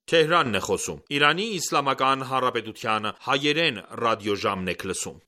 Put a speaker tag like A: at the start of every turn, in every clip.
A: Թեհրանն է խոսում։ Իրանի Իսլամական Հանրապետության հայերեն ռադիոժամն եք լսում։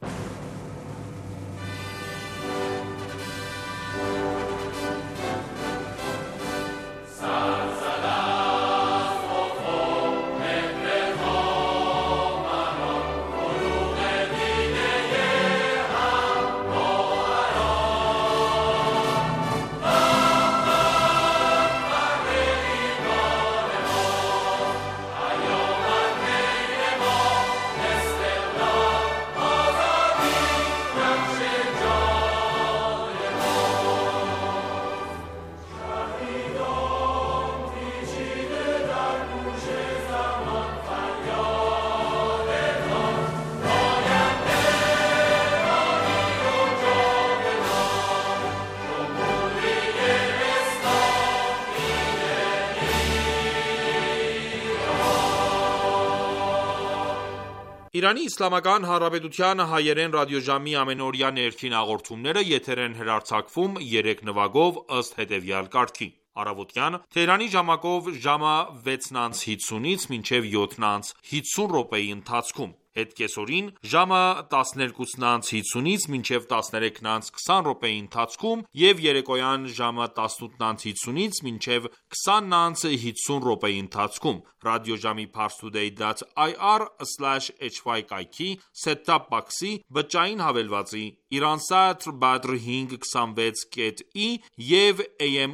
A: Իրանի Իսլամական Հանրապետության հայերեն ռադիոժամի ամենօրյա ներքին հաղորդումները եթեր են հեռարձակվում 3 նվագով ըստ հետևյալ կարգի. Առավոտյան Թեհրանի ժամակով ժամը 6:50-ից մինչև 7:50 րոպեի ընթացքում, հետկեսօրին ժամը 12:50-ից մինչև 13:20 րոպեի ընթացքում և երեկոյան ժամը 18:50-ից մինչև 20:50 րոպեի ընթացքում ռադիոժամի parstoday.ir/hy կայքի set-top box-ի բջջային հավելվածի Iransat Badr 526.i և AM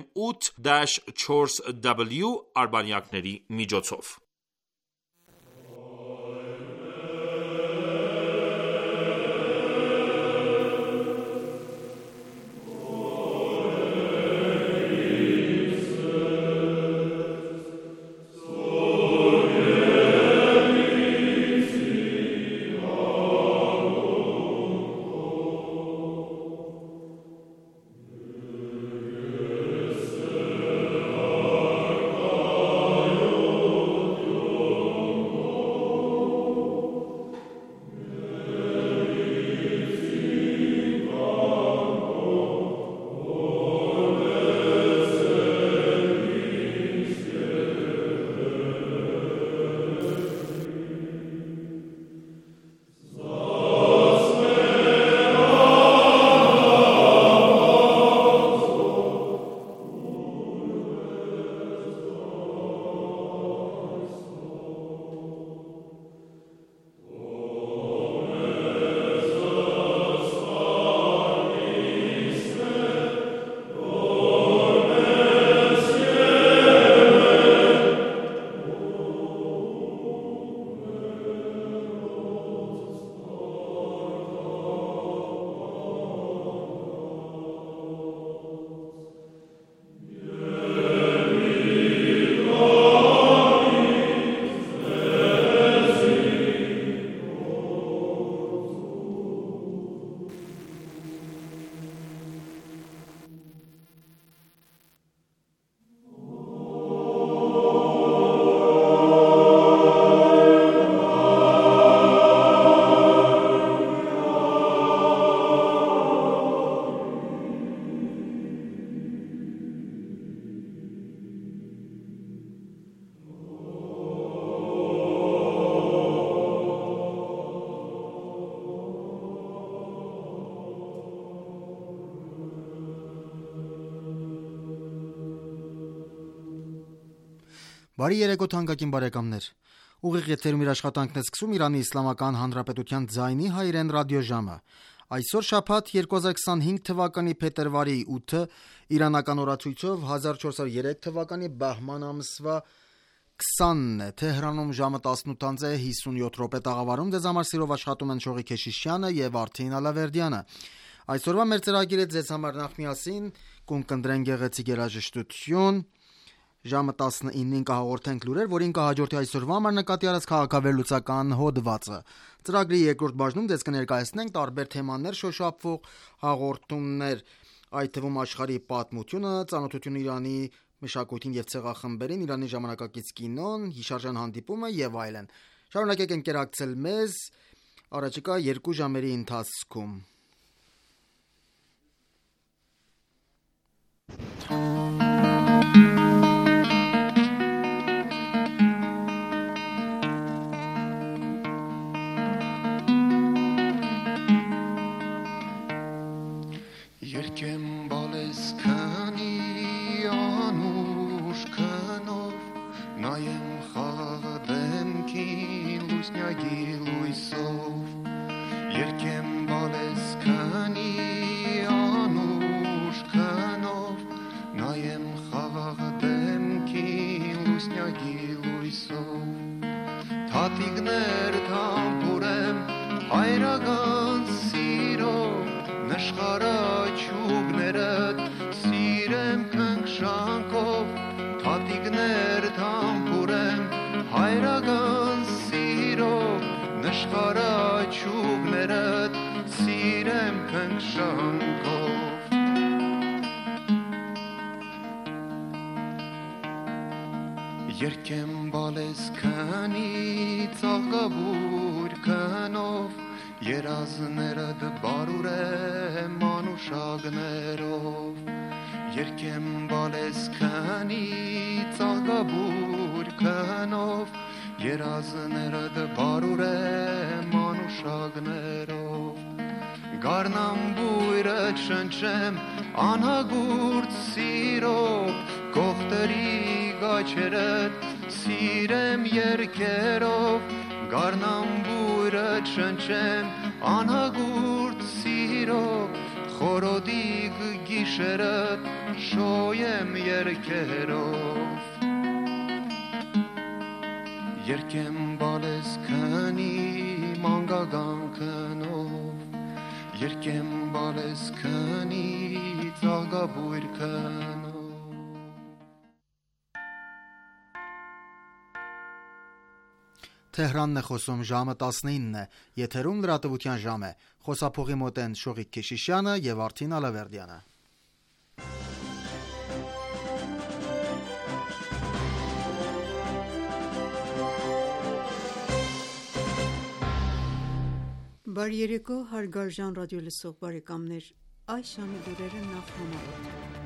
A: 8-4W արբանյակների միջոցով։
B: Բարի երեկո թանկագին բարեկամներ։ Ուղիղ եթերում իր աշխատանքն է սկսում Իրանի Իսլամական Հանրապետության ձայնի հայերեն ռադիոժամը։ Այսօր շաբաթ 2025 թվականի փետրվարի 8-ը իրանական օրացույցով 1403 թվականի բահման ամսվա 20-ն է։ Թեհրանում ժամը 18:57 տաղավարում ձեզ համար սիրով աշխատում են Շողի Քեշիշյանը եւ Արթին Ալավերդյանը։ Այսօրվա մեր ծրագիրը ձեզ համար նախ միասին կընկնդրեն գեղեցիկ երաժշտություն։ Ժամը 19-ին կհաղորդենք լուրեր, որին կհաջորդի այսօրվա համար նկատի առած քաղաքավերլուծական հոդվածը։ Ծրագրի երկրորդ բաժնում ձեզ կներկայացնենք տարբեր թեմաներ շոշափող հաղորդումներ, այդ թվում աշխարհի պատմությունը, ծանոթություն Իրանի մշակույթին եւ ցեղախմբերին, Իրանի ժամանակակից կինոն, հիշարժան հանդիպումը եւ այլն։ Շարունակեք ընկերակցել մեզ առաջիկա 2 ժամերի ընթացքում։
C: Երկեմ բալես քանի անուշ քնով նայեմ խաղաղ դեմքին լուսնյակի լույսով Երկեմ բալես քանի անուշ քնով նայեմ խաղաղ դեմքին լուսնյակի լույսով Թաթիկներ թամփուրեմ հայրական սիրով Նշխարաչուկներդ սիրեմ քնքշանքով Թաթիկներ թամփուրեմ հայրական սիրով Նշխարաչուկներդ սիրեմ քնքշանքով Երկեմ բալես քանի ծաղկաբույր քնով Երազներդ բարուրեմ անուշագներով Երկեմ բալես քանի ծաղկաբույր քնով Երազներդ բարուրեմ անուշագներով Գարնամ բույրը շնչեմ անհագուրդ սիրով Կողտրի գաչերդ սիրեմ երկերով Գարնամ բույրը շնչեմ անհագուրդ սիրով Խորոդիկ գիշերդ շոյեմ երկերով Երկեմ բալես քնի մանգագան քնով Երկեմ բալես քնի ծաղկաբույր քնով
B: Թեհրանն է խոսում ժամը 19 է, եթերում լրատվության ժամ է, խոսափողի մոտ են Շողիկ Քեշիշյանը և Արթին Ալավերդյանը։
D: Բարի երեկո հարգարժան ռադիոլսող բարեկամներ, այս ժամի լուրերը նախ համարոտ։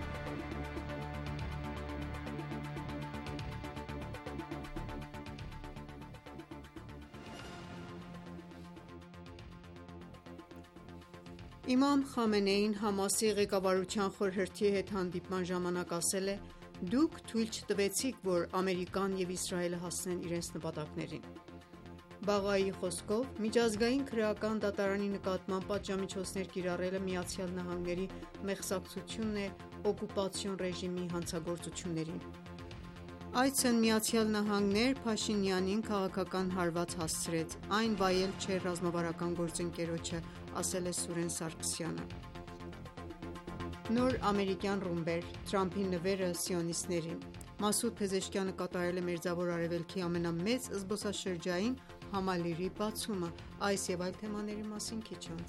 D: Իմամ Խամենեին Համասի ղեկավարության խորհրդի հետ հանդիպման ժամանակ ասել է. «Դուք թույլ չտվեցիք, որ Ամերիկան և Իսրայելը հասնեն իրենց նպատակներին»։ Բաղայի խոսքով, միջազգային քրեական դատարանի նկատմամբ պատժամիջոցներ կիրառելը ԱՄՆ-ի մեղսակցությունն է օկուպացիոն ռեժիմի հանցագործություններին։ Այցն ԱՄՆ Փաշինյանին քաղաքական հարված հասցրեց, այն վայել չէր ռազմավարական գործընկերոջը, ասել է Սուրեն Սարգսյանը։ Նոր ամերիկյան ռումբեր, Թրամփի նվերը սիոնիստներին։ Մասուդ Փեզեշքյանը կատարել է Մերձավոր Արևելքի ամենամեծ զբոսաշրջային համալիրի բացումը։ Այս և այլ թեմաների մասին քիչ անց։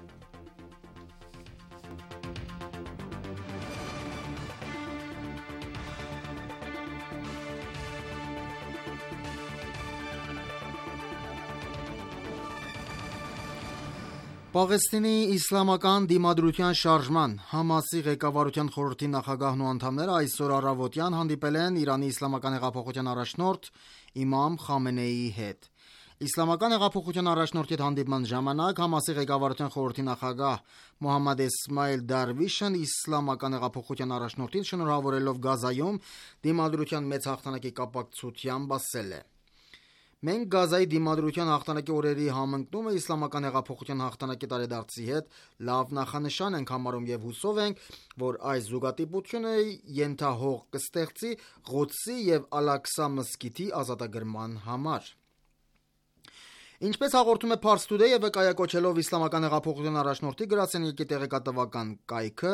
B: Պաղեստինի իսլամական դիմադրության շարժման Համասի ղեկավարության խորհրդի նախագահն ու անդամները այսօր առավոտյան հանդիպել են Իրանի իսլամական հեղափոխության առաջնորդ Իմամ Խամենեիի հետ։ Իսլամական հեղափոխության առաջնորդի հետ հանդիպման ժամանակ Համասի ղեկավարության խորհրդի նախագահ Մոհամմադ Էսմայել Դարվիշն իսլամական հեղափոխության առաջնորդին շնորհավորելով Գազայում դիմադրության մեծ հաղթանակի կապակցությամբ ասել է. «Մենք Գազայի դիմադրության հաղթանակի օրերի համընկնումը իսլամական հեղափոխության հաղթանակի տարեդարձի հետ լավ նախանշան ենք համարում և հուսով ենք, որ այս զուգատիպությունը ենթահող կստեղծի Ղոդսի և Ալ-Աքսա մզկիթի ազատագրման համար»։ Ինչպես հաղորդում է Pars Today-ը վկայակոչելով իսլամական հեղափոխության առաջնորդի գրասենյակի տեղեկատվական կայքը,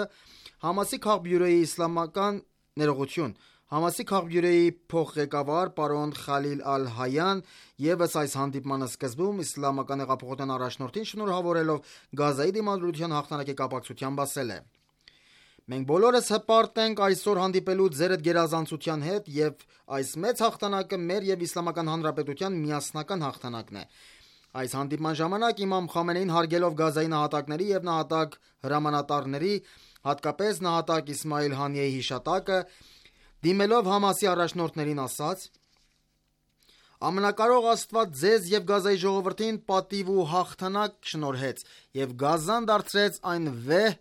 B: Համասի քաղբյուրոյի փոխղեկավար պարոն Խալիլ Ալ-Հայան ևս այս հանդիպմանը սկզբում իսլամական հեղափոխության առաջնորդին շնորհավորելով Գազայի դիմադրության հաղթանակի կապակցությամբ ասել է. «Մենք բոլորս հպարտ ենք այսօր հանդիպելու ձերդ գերազանցության հետ և այս մեծ հաղթանակը մեր և Իսլամական Հանրապետության միասնական հաղթանակն է։ Այս հանդիպման ժամանակ Իմամ Խամենեին հարգելով Գազայի նահատակների և նահատակ հրամանատարների, հատկապես նահատակ Իսմայիլ Հանիեի հիշատակը, դիմելով Համասի առաջնորդներին ասաց. «Ամենակարող Աստված ձեզ և Գազայի ժողովրդին պատիվ ու հաղթանակ շնորհեց և Գազան դարձրեց այն վեհ,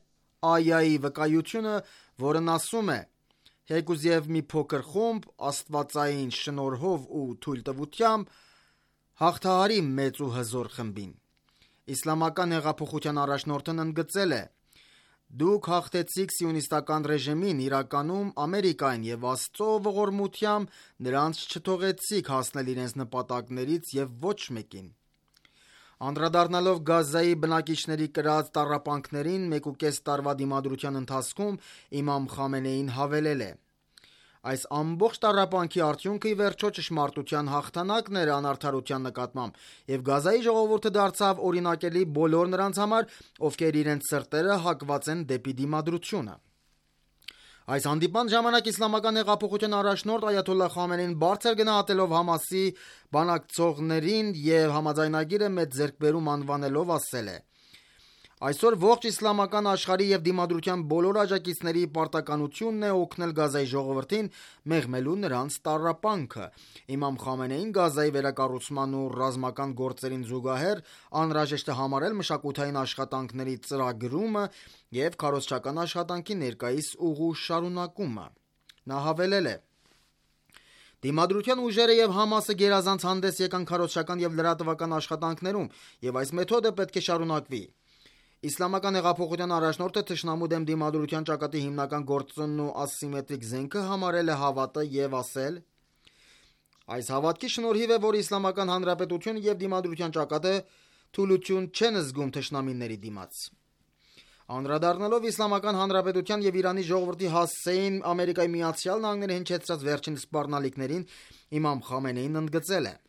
B: այայի վկայությունը, որն ասում է. «Հեգուզ եւ մի փոքր խումբ աստվածային շնորհով ու թույլտվությամբ հաղթահարի մեծ ու հզոր խմբին»։ Իսլամական հեղափոխության առաջնորդն ընդգծել է. «Դուք հաղթեցիք սիոնիստական ռեժիմին, իրականում Ամերիկային եւ Աստծո ողորմությամբ նրանց չթողեցիք հասնել իրենց նպատակներից եւ ոչ մեկին»։ Անդրադառնալով Գազայի բնակիչների կրած տառապանքներին 1.5 տարվա դիմադրության ընթացքում իմամ Խամենեին հավելել է. «Այս ամբողջ տառապանքի արդյունքը ի վերջո ճշմարտության հաղթանակն էր անարդարության նկատմամբ, եւ Գազայի ժողովուրդը դարձավ օրինակելի բոլոր նրանց համար, ովքեր իրենց սրտերը հակված են դեպի դիմադրությունը»։ Այս հանդիպման ժամանակ Իսլամական հեղափոխության առաջնորդ Այաթոլլահ Խամենեին բարձր գնահատելով Համասի բանակցողներին եւ համաձայնագիրը մեծ ձեռքբերում անվանելով ասել է. «Այսօր ողջ իսլամական աշխարհի եւ դիմադրության բոլոր աջակիցների պարտականությունն է օգնել Գազայի ժողովրդին, մեղմելու նրանց տառապանքը»։ Իմամ Խամենեին Գազայի վերակառուցման ու ռազմական գործերին զուգահեռ անհրաժեշտ է համարել մշակութային աշխատանքների ծրագրումը եւ քարոզչական աշխատանքի ներկայիս ուղու շարունակումը։ Նա հավելել է. «Դիմադրության ուժերը եւ Համասը գերազանց հանդես եկան քարոզչական եւ լրատվական աշխատանքներում, եւ այս մեթոդը պետք է շարունակվի»։ Իսլամական հեղափոխության առաջնորդը թշնամու դեմ դիմադրության ճակատի հիմնական գործոնն ու ասիմետրիկ զենքը համարել է հավատը եւ ասել. «Այս հավատքի շնորհիվ է, որ Իսլամական Հանրապետությունը եւ դիմադրության ճակատը թուլություն չեն զգում թշնամիների դիմաց»։ Անդրադառնալով Իսլամական Հանրապետության եւ Իրանի ժողովրդի հասցեին Ամերիկայի Միացյալ Նահանգները հնչեցրած վերջին սպառնալիքներին, իմամ Խամենեին ընդգծել է.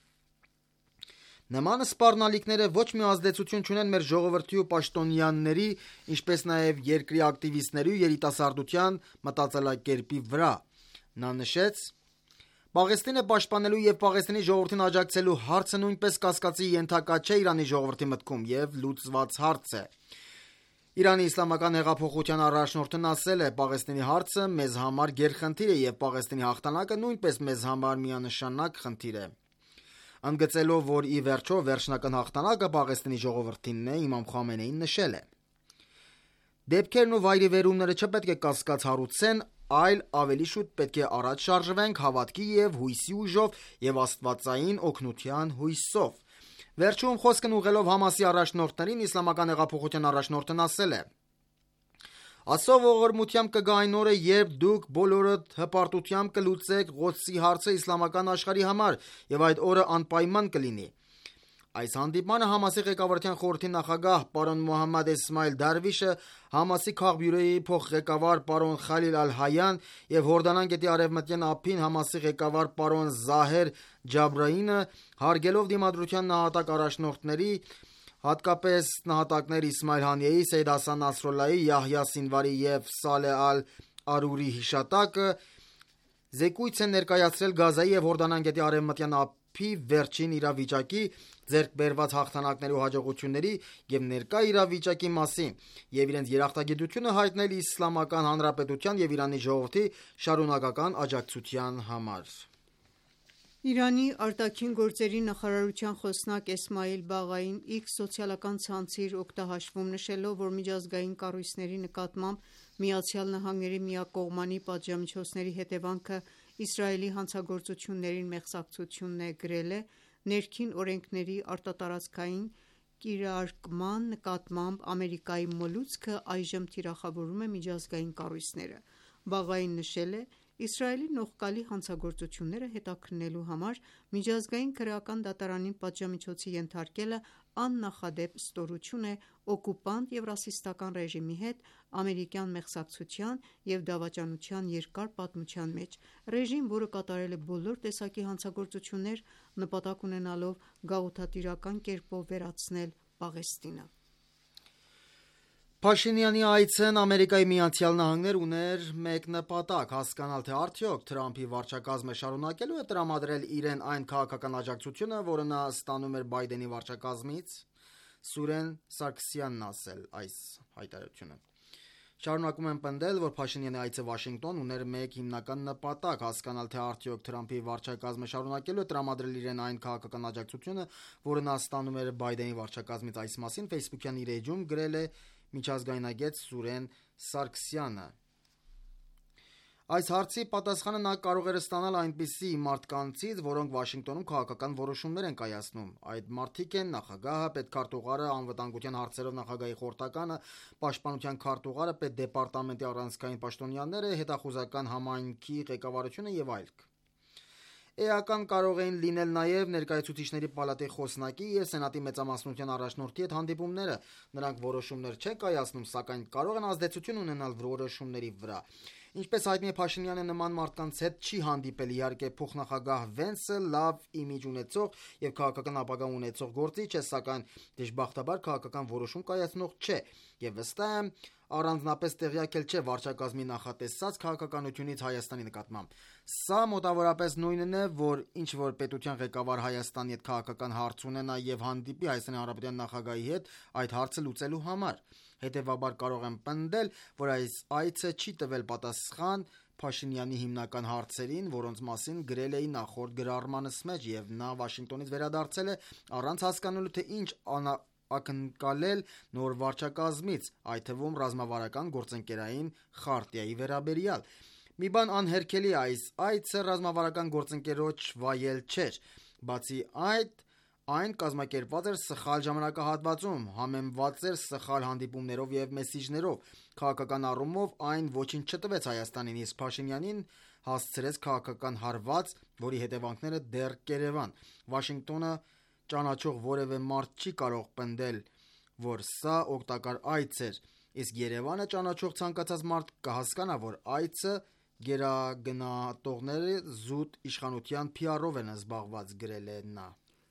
B: «Նման սպառնալիքները ոչ մի ազդեցություն չունեն մեր ժողովրդի ու պաշտոնյաների, ինչպես նաեւ երկրի ակտիվիստների ու երիտասարդության մտածելակերպի վրա»։ Նա նշեց. «Պաղեստինը պաշտպանելու եւ Պաղեստինի ժողովրդին աջակցելու հարցը նույնպես կասկածի ենթակա չէ Իրանի ժողովրդի մտքում եւ լուծված հարց է»։ Իրանի իսլամական հեղափոխության առաջնորդն ասել է. «Պաղեստինի հարցը մեզ համար գերխնդիր է եւ Պաղեստինի հաղթանակը նույնպես մեզ համար միանշանակ խնդիր է»։ Ընդգծելով, որ ի վերջո վերջնական հաղթանակը Պաղեստինի ժողովրդինն է, իմամ Խամենեին նշել է. «Դեպքերն ու վայրիվերումները չպետք է կասկած հարուցեն, այլ ավելի շուտ պետք է առաջ շարժվենք հավատքի եւ հույսի ուժով եւ աստվածային օգնության հույսով»։ Վերջում խոսքն ուղղելով Համասի առաջնորդներին, Իսլամական հեղափոխության առաջնորդն ասել է. «Աստծո ողորմությամբ կգա այն օրը, երբ դուք բոլորդ հպարտությամբ կլուծեք Ղոդսի հարցը իսլամական աշխարհի համար, եւ այդ օրը անպայման կլինի»։ Այս հանդիպմանը Համասի ղեկավարության խորհրդի նախագահ պարոն Մոհամմադ Էսմայել Դարվիշը, Համասի քաղբյուրոյի փոխղեկավար պարոն Խալիլ Ալ-Հայան եւ Հորդանան գետի արևմտյան ափին Համասի ղեկավար պարոն Զահեր Ջաբրայինը, հարգելով դիմադրության նահատակ առաջնորդների, հատկապես նահատակներ Իսմայիլ Հանիեի, Սեյյեդ Հասան Նասրալլահի, Յահյա Սինվարի եւ Սալեհ Ալ-Արուրի հիշատակը, զեկույց են ներկայացրել Գազայի եւ Հորդանան գետի արևմտյան ափի վերջին իրավիճակի, ձեռք բերված հաղթանակների ու հաջողությունների եւ ներկա իրավիճակի մասին եւ իրենց երախտագիտությունը հայտնել Իսլամական Հանրապետության եւ Իրանի ժողովրդի շարունակական աջակցության համար։
D: Իրանի արտաքին գործերի նախարարության խոսնակ Էսմայիլ Բաղային X սոցիալական ցանցի իր օգտահաշվում նշելով, որ միջազգային կառույցների նկատմամբ ԱՄՆ-ի միակողմանի պատժամիջոցների հետևանքը Իսրայելի հանցագործություններին մեղսակցությունն է, գրել է. «Ներքին օրենքների արտատարածքային կիրարկման նկատմամբ Ամերիկայի մոլուցքը այժմ թիրախավորում է միջազգային կառույցները»։ Բաղային նշել է. «Իսրայելի նողկալի հանցագործությունները հետաքննելու համար միջազգային քրեական դատարանին պատժամիջոցի ենթարկելը աննախադեպ ստորություն է օկուպանտ եւ ռասիստական ռեժիմի հետ ամերիկյան մեղսակցության եւ դավաճանության երկար պատմության մեջ, ռեժիմ, որը կատարել է բոլոր տեսակի հանցագործություններ, նպատակ ունենալով գաղութատիրական կերպով վերացնել Պաղեստինը»։
B: Փաշինյանի այցն Ամերիկայի Միացյալ Նահանգներ ուներ մեկ նպատակ՝ հասկանալ, թե արդյոք Թրամփի վարչակազմը շարունակելու է տրամադրել իրեն այն քաղաքական աջակցությունը, որը նա ստանում էր Բայդենի վարչակազմից։ Սուրեն Սարգսյանն ասել այս հայտարարությունը։ Շարունակում են պնդել, որ Փաշինյանի այցը Վաշինգտոն ուներ մեկ հիմնական նպատակ՝ հասկանալ, թե արդյոք Թրամփի վարչակազմը շարունակելու է տրամադրել իրեն այն քաղաքական աջակցությունը, որը նա ստանում էր Բայդենի վարչակազմից։ Այս մասին Facebook-յան իր էջում գրել է միջազգայնագետ Սուրեն Սարգսյանը։ Այս հարցի պատասխանը նա կարող էր ստանալ այնպիսի մարդկանցից, որոնք Վաշինգտոնում քաղաքական որոշումներ են կայացնում։ Այդ մարդիկ են նախագահը, պետքարտուղարը, անվտանգության հարցերով նախագահի խորհրդականը, պաշտպանության քարտուղարը, պետդեպարտամենտի առանցքային պաշտոնյաները, հետախուզական համայնքի ղեկավարությունը եւ այլք։ Էական կարող էին լինել նաև ներկայացուցիչների պալատի խոսնակի եւ սենատի մեծամասնության առաջնորդի հետ հանդիպումները։ Նրանք որոշումներ չեն կայացնում, սակայն կարող են ազդեցություն ունենալ որոշումների վրա։ Ինչպես հայտնի է, Փաշինյանը նման մարդկանց հետ չի հանդիպել։ Իհարկե, փոխնախագահ Վենսը լավ իմիջ ունեցող եւ քաղաքական ապագա ունեցող գործիչ է, սակայն դժբախտաբար քաղաքական որոշում կայացնող չէ։ Եվ վստահ եմ, առանձնապես տեղյակ էլ չէ վարչակազմի նախատեսած քաղաքականությունից Հայաստանի նկատմամբ։ Սա մոտավորապես նույնն է, որ ինչ որ պետության ղեկավար Հայաստանի հետ քաղաքական հարց ունենա եւ հանդիպի Հայաստանի Հանրապետության նախագահի հետ այդ հարցը լուծելու համար։ Հետևաբար կարող եմ պնդել, որ այս այցը չի տվել պատասխան Փաշինյանի հիմնական հարցերին, որոնց մասին գրել էի նախորդ գրառմանս մեջ, եւ նա Վաշինգտոնից վերադարձել է առանց հասկանալու, թե ինչ ակնկալել նոր վարչակազմից, այդ թվում ռազմավարական գործընկերային խարտիայի վերաբերյալ։ Մի բան անհերքելի է, այս այցը ռազմավարական գործընկերոջ վայել չէր։ Բացի այդ, այն կազմակերպված էր սխալ ժամանակահատվածում, համեմված էր սխալ հանդիպումներով եւ մեսիջներով։ Քաղաքական առումով այն ոչինչ չտվեց Հայաստանին, իսկ Փաշինյանին հասցրեց քաղաքական հարված, որի հետևանքները դեռ կերևան։ Վաշինգտոնը ճանաչող որևէ մարդ չի կարող պնդել, որ սա օգտակար այց էր, իսկ Երևանը ճանաչող ցանկացած մարդ կհասկանա, որ այցը գերագնահատողները զուտ իշխանության PR-ով են զբաղված, գրել է նա։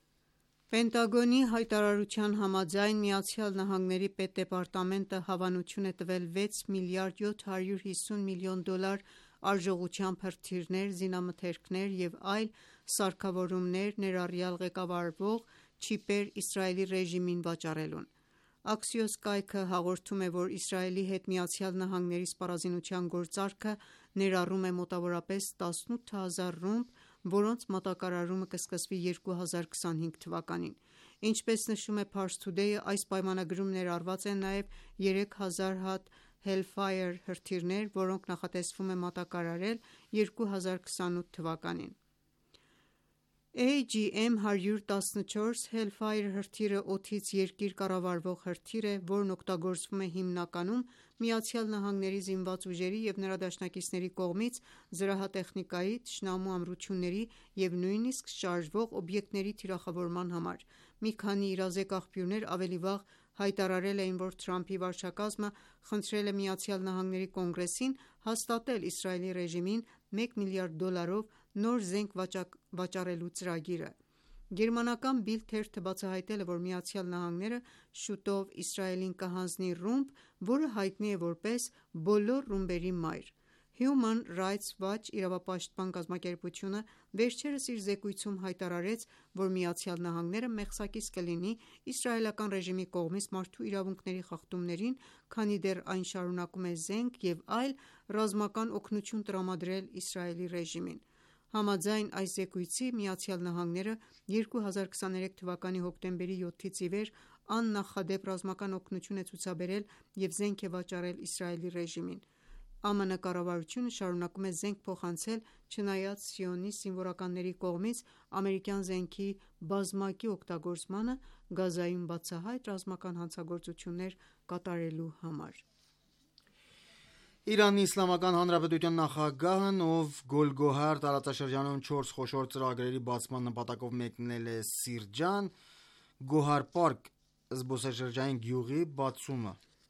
D: Պենտագոնի հայտարարության համաձայն ԱՄՆ պետդեպարտամենտը հավանություն է տվել 6 միլիարդ 750 միլիոն դոլար արժողությամբ հրթիռներ, զինամթերքներ և այլ սարքավորումներ, ներառյալ ղեկավարվող չիպեր Իսրայելի ռեժիմին վաճառելուն։ Axios կայքը հաղորդում է, որ Իսրայելի հետ ԱՄՆ-ի սպառազինության գործարքը ներառում է մոտավորապես 18000 ռումբ, որոնց մատակարարումը կսկսվի 2025 թվականին։ Ինչպես նշում է Pars Today-ը, այս պայմանագրում ներառված են նաև 3000 հատ Hellfire հրթիռներ, որոնք նախատեսվում է մատակարարել 2028 թվականին։ AGM-114 Hellfire հրթիռը օդից երկիր կառավարվող հրթիռ է, որն օգտագործվում է հիմնականում ԱՄՆ-ի զինված ուժերի և նրա դաշնակիցների կողմից զրահատեխնիկայի, թշնամու ամրությունների և նույնիսկ շարժվող օբյեկտների թիրախավորման համար։ Մի քանի իրազեկ աղբյուրներ ավելի վաղ հայտարարել էին, որ Թրամփի վարչակազմը խնդրել է ԱՄՆ Կոնգրեսին հաստատել Իսրայելի ռեժիմին $1 միլիարդ նոր զենք վաճառելու ծրագիրը։ Գերմանական Bild թերթը բացահայտել է, որ ԱՄՆ-ը շուտով Իսրայելին կհանձնի ռումբ, որը հայտնի է որպես բոլոր ռումբերի մայր։ Human Rights Watch իրավապաշտպան կազմակերպությունը վերջերս իր զեկույցում հայտարարեց, որ ԱՄՆ-ը մեղսակից կլինի իսրայելական ռեժիմի կողմից մարդու իրավունքների խախտումներին, քանի դեռ այն շարունակում է զենք և այլ ռազմական օգնություն տրամադրել Իսրայելի ռեժիմին։ Համաձայն այս զեկույցի, ԱՄՆ-ը 2023 թվականի հոկտեմբերի 7-ից ի վեր աննախադեպ ռազմական օգնություն է ցուցաբերել և զենք է վաճառել Իսրայելի ռեժիմին։ ԱՄՆ կառավարությունը շարունակում է զենք փոխանցել, չնայած սիոնիստ զինվորականների կողմից ամերիկյան զենքի բազմակի օգտագործմանը Գազայում բացահայտ ռազմական հանցագործություններ կատարելու համար։
B: Իրանի Իսլամական Հանրապետության նախագահն, ով Գոլգոհար տարածաշրջանում 4 խոշոր ծրագրերի բացման նպատակով մեկնել է Սիրջան, Գոհար Պարկ զբոսաշրջային գյուղի բացումը։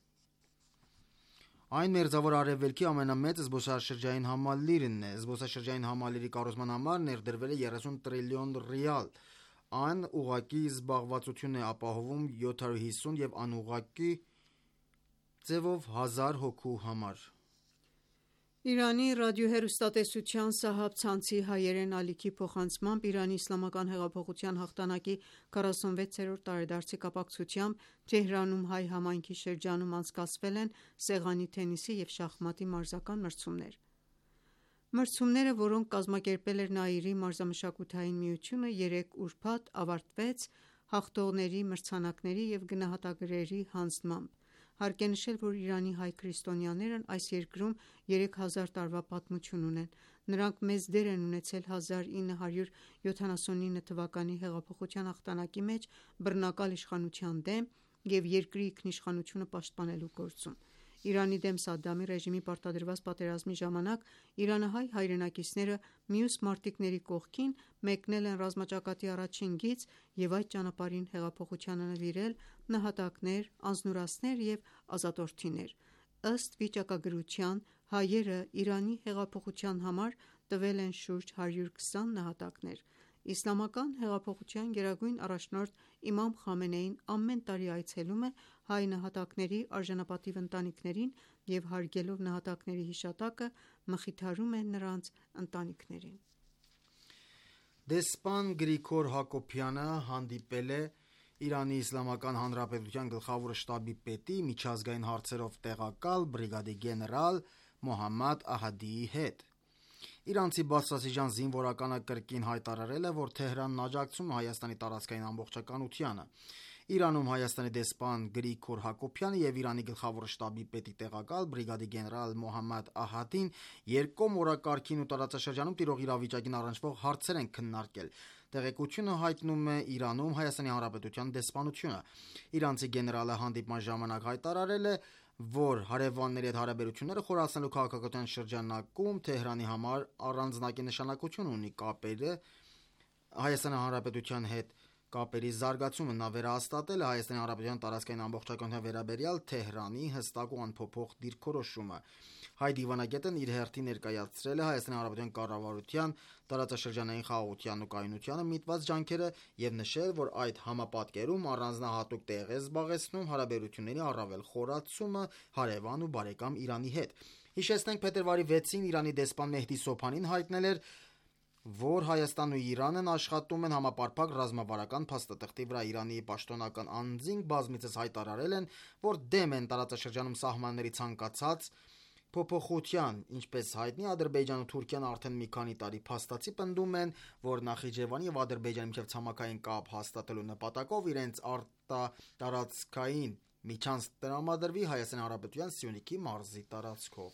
B: Այն Մերձավոր Արևելքի ամենամեծ զբոսաշրջային համալիրն է։ Զբոսաշրջային համալիրի կառուցման համար ներդրվել է 30 տրիլիոն ռիալ։ Այն ուղղակի զբաղվածություն է ապահովում 750 և անուղղակի ձևով 1000 հոգու համար։
D: Իրանի ռադիոհեռուստատեսության Սահաբ ցանցի հայերեն ալիքի փոխանցմամբ Իրանի իսլամական հեղափոխության հաղթանակի 46-րդ տարեդարձի կապակցությամբ Թեհրանում հայ համայնքի շրջանում անցկացվել են սեղանի թենիսի և շախմատի մարզական մրցումներ։ Մրցումները, որոնք կազմակերպել էր Նաիրի մարզամշակութային միությունը, 3 ուրբաթ ավարտվեց հաղթողների մրցանակների և գնահատագրերի հանձնմամբ։ Հարկ է նշել, որ Իրանի հայ քրիստոնյաներն այս երկրում 3000 տարվա պատմություն ունեն: Նրանք մեծ դեր են ունեցել 1979 թվականի հեղափոխության հաղթանակի մեջ բռնակալ իշխանության դեմ և երկրի ինքնիշխանությունը պաշտպանելու գործում: Իրանի դեմ Սադամի ռեժիմի պարտադրված պատերազմի ժամանակ իրանահայ հայրենակիցները մյուս մարտիկների կողքին մեկնել են ռազմաճակատի առաջին գիծ և այդ ճանապարհին հեղափոխությանը նվիրել նահատակներ, անձնուրացներ և ազատորդիներ: Ըստ վիճակագրության հայերը Իրանի հեղափոխության համար տվել են շուրջ 120 նահատակներ: Իսլամական հեղափոխության գերագույն առաջնորդ իմամ Խամենեին ամեն տարի այցելում է հայ նահատակների արժանապատիվ ընտանիքներին և հարգելով նահատակների հիշատակը մխիթարում է նրանց ընտանիքներին:
B: Դեսպան Գրիգոր Հակոբյանը հանդիպել է ԻԻՀ գլխավոր շտաբի պետի, միջազգային հարցերով տեղակալ բրիգադի գեներալ Մոհամմադ Ահադիի հետ: Իրանցի բարձրաստիճան զինվորականը կրկին հայտարարել է, որ Թեհրանն աջակցում է Հայաստանի տարածքային ամբողջականությանը: Իրանում Հայաստանի դեսպան Գրիգոր Հակոբյանը և Իրանի գլխավոր շտաբի պետի տեղակալ բրիգադի գեներալ Մոհամմադ Ահադին երկկողմ օրակարգին ու տարածաշրջանում տիրող իրավիճակին առնչվող հարցեր են քննարկել: Տեղեկությունը հայտնում է Իրանում ՀՀ դեսպանությունը: Իրանցի գեներալը հանդիպման ժամանակ հայտարարել է, որ հարևանների հետ հարաբերությունները խորացնելու քաղաքականության շրջանակում Թեհրանի համար առանձնակի նշանակություն ունի ՀՀ հետ կապերի զարգացումը: Նա վերահաստատել է ՀՀ տարածքային ամբողջականության վերաբերյալ Թեհրանի հստակ ու անփոփոխ դիրքորոշումը: Հայ դիվանագետն իր հերթին ներկայացրել է ՀՀ կառավարության տարածաշրջանային խաղաղությանն ու կայունությանը միտված ջանքերը և նշել, որ այդ համապատկերում առանձնահատուկ տեղ է զբաղեցնում հարաբերությունների առավել խորացումը հարևան ու բարեկամ Իրանի հետ: Հիշեցնենք, փետրվարի 6-ին Իրանի դեսպան Մեհդի Սոբհանին հայտնել էր, որ Հայաստանն ու Իրանն աշխատում են համապարփակ ռազմավարական փաստաթղթի վրա: Իրանի պաշտոնական անձինք բազմիցս հայտարարել են, որ դեմ են տարածաշրջանում սահմանների ցանկացած փոփոխության: Ինչպես հայտնի է, Ադրբեջանն ու Թուրքիան արդեն մի քանի տարի փաստացի պնդում են, որ Նախիջևանի և Ադրբեջանի միջև ցամաքային կապ հաստատելու նպատակով իրենց արտատարածքային միջանցք տրամադրվի ՀՀ Սյունիքի մարզի տարածքով: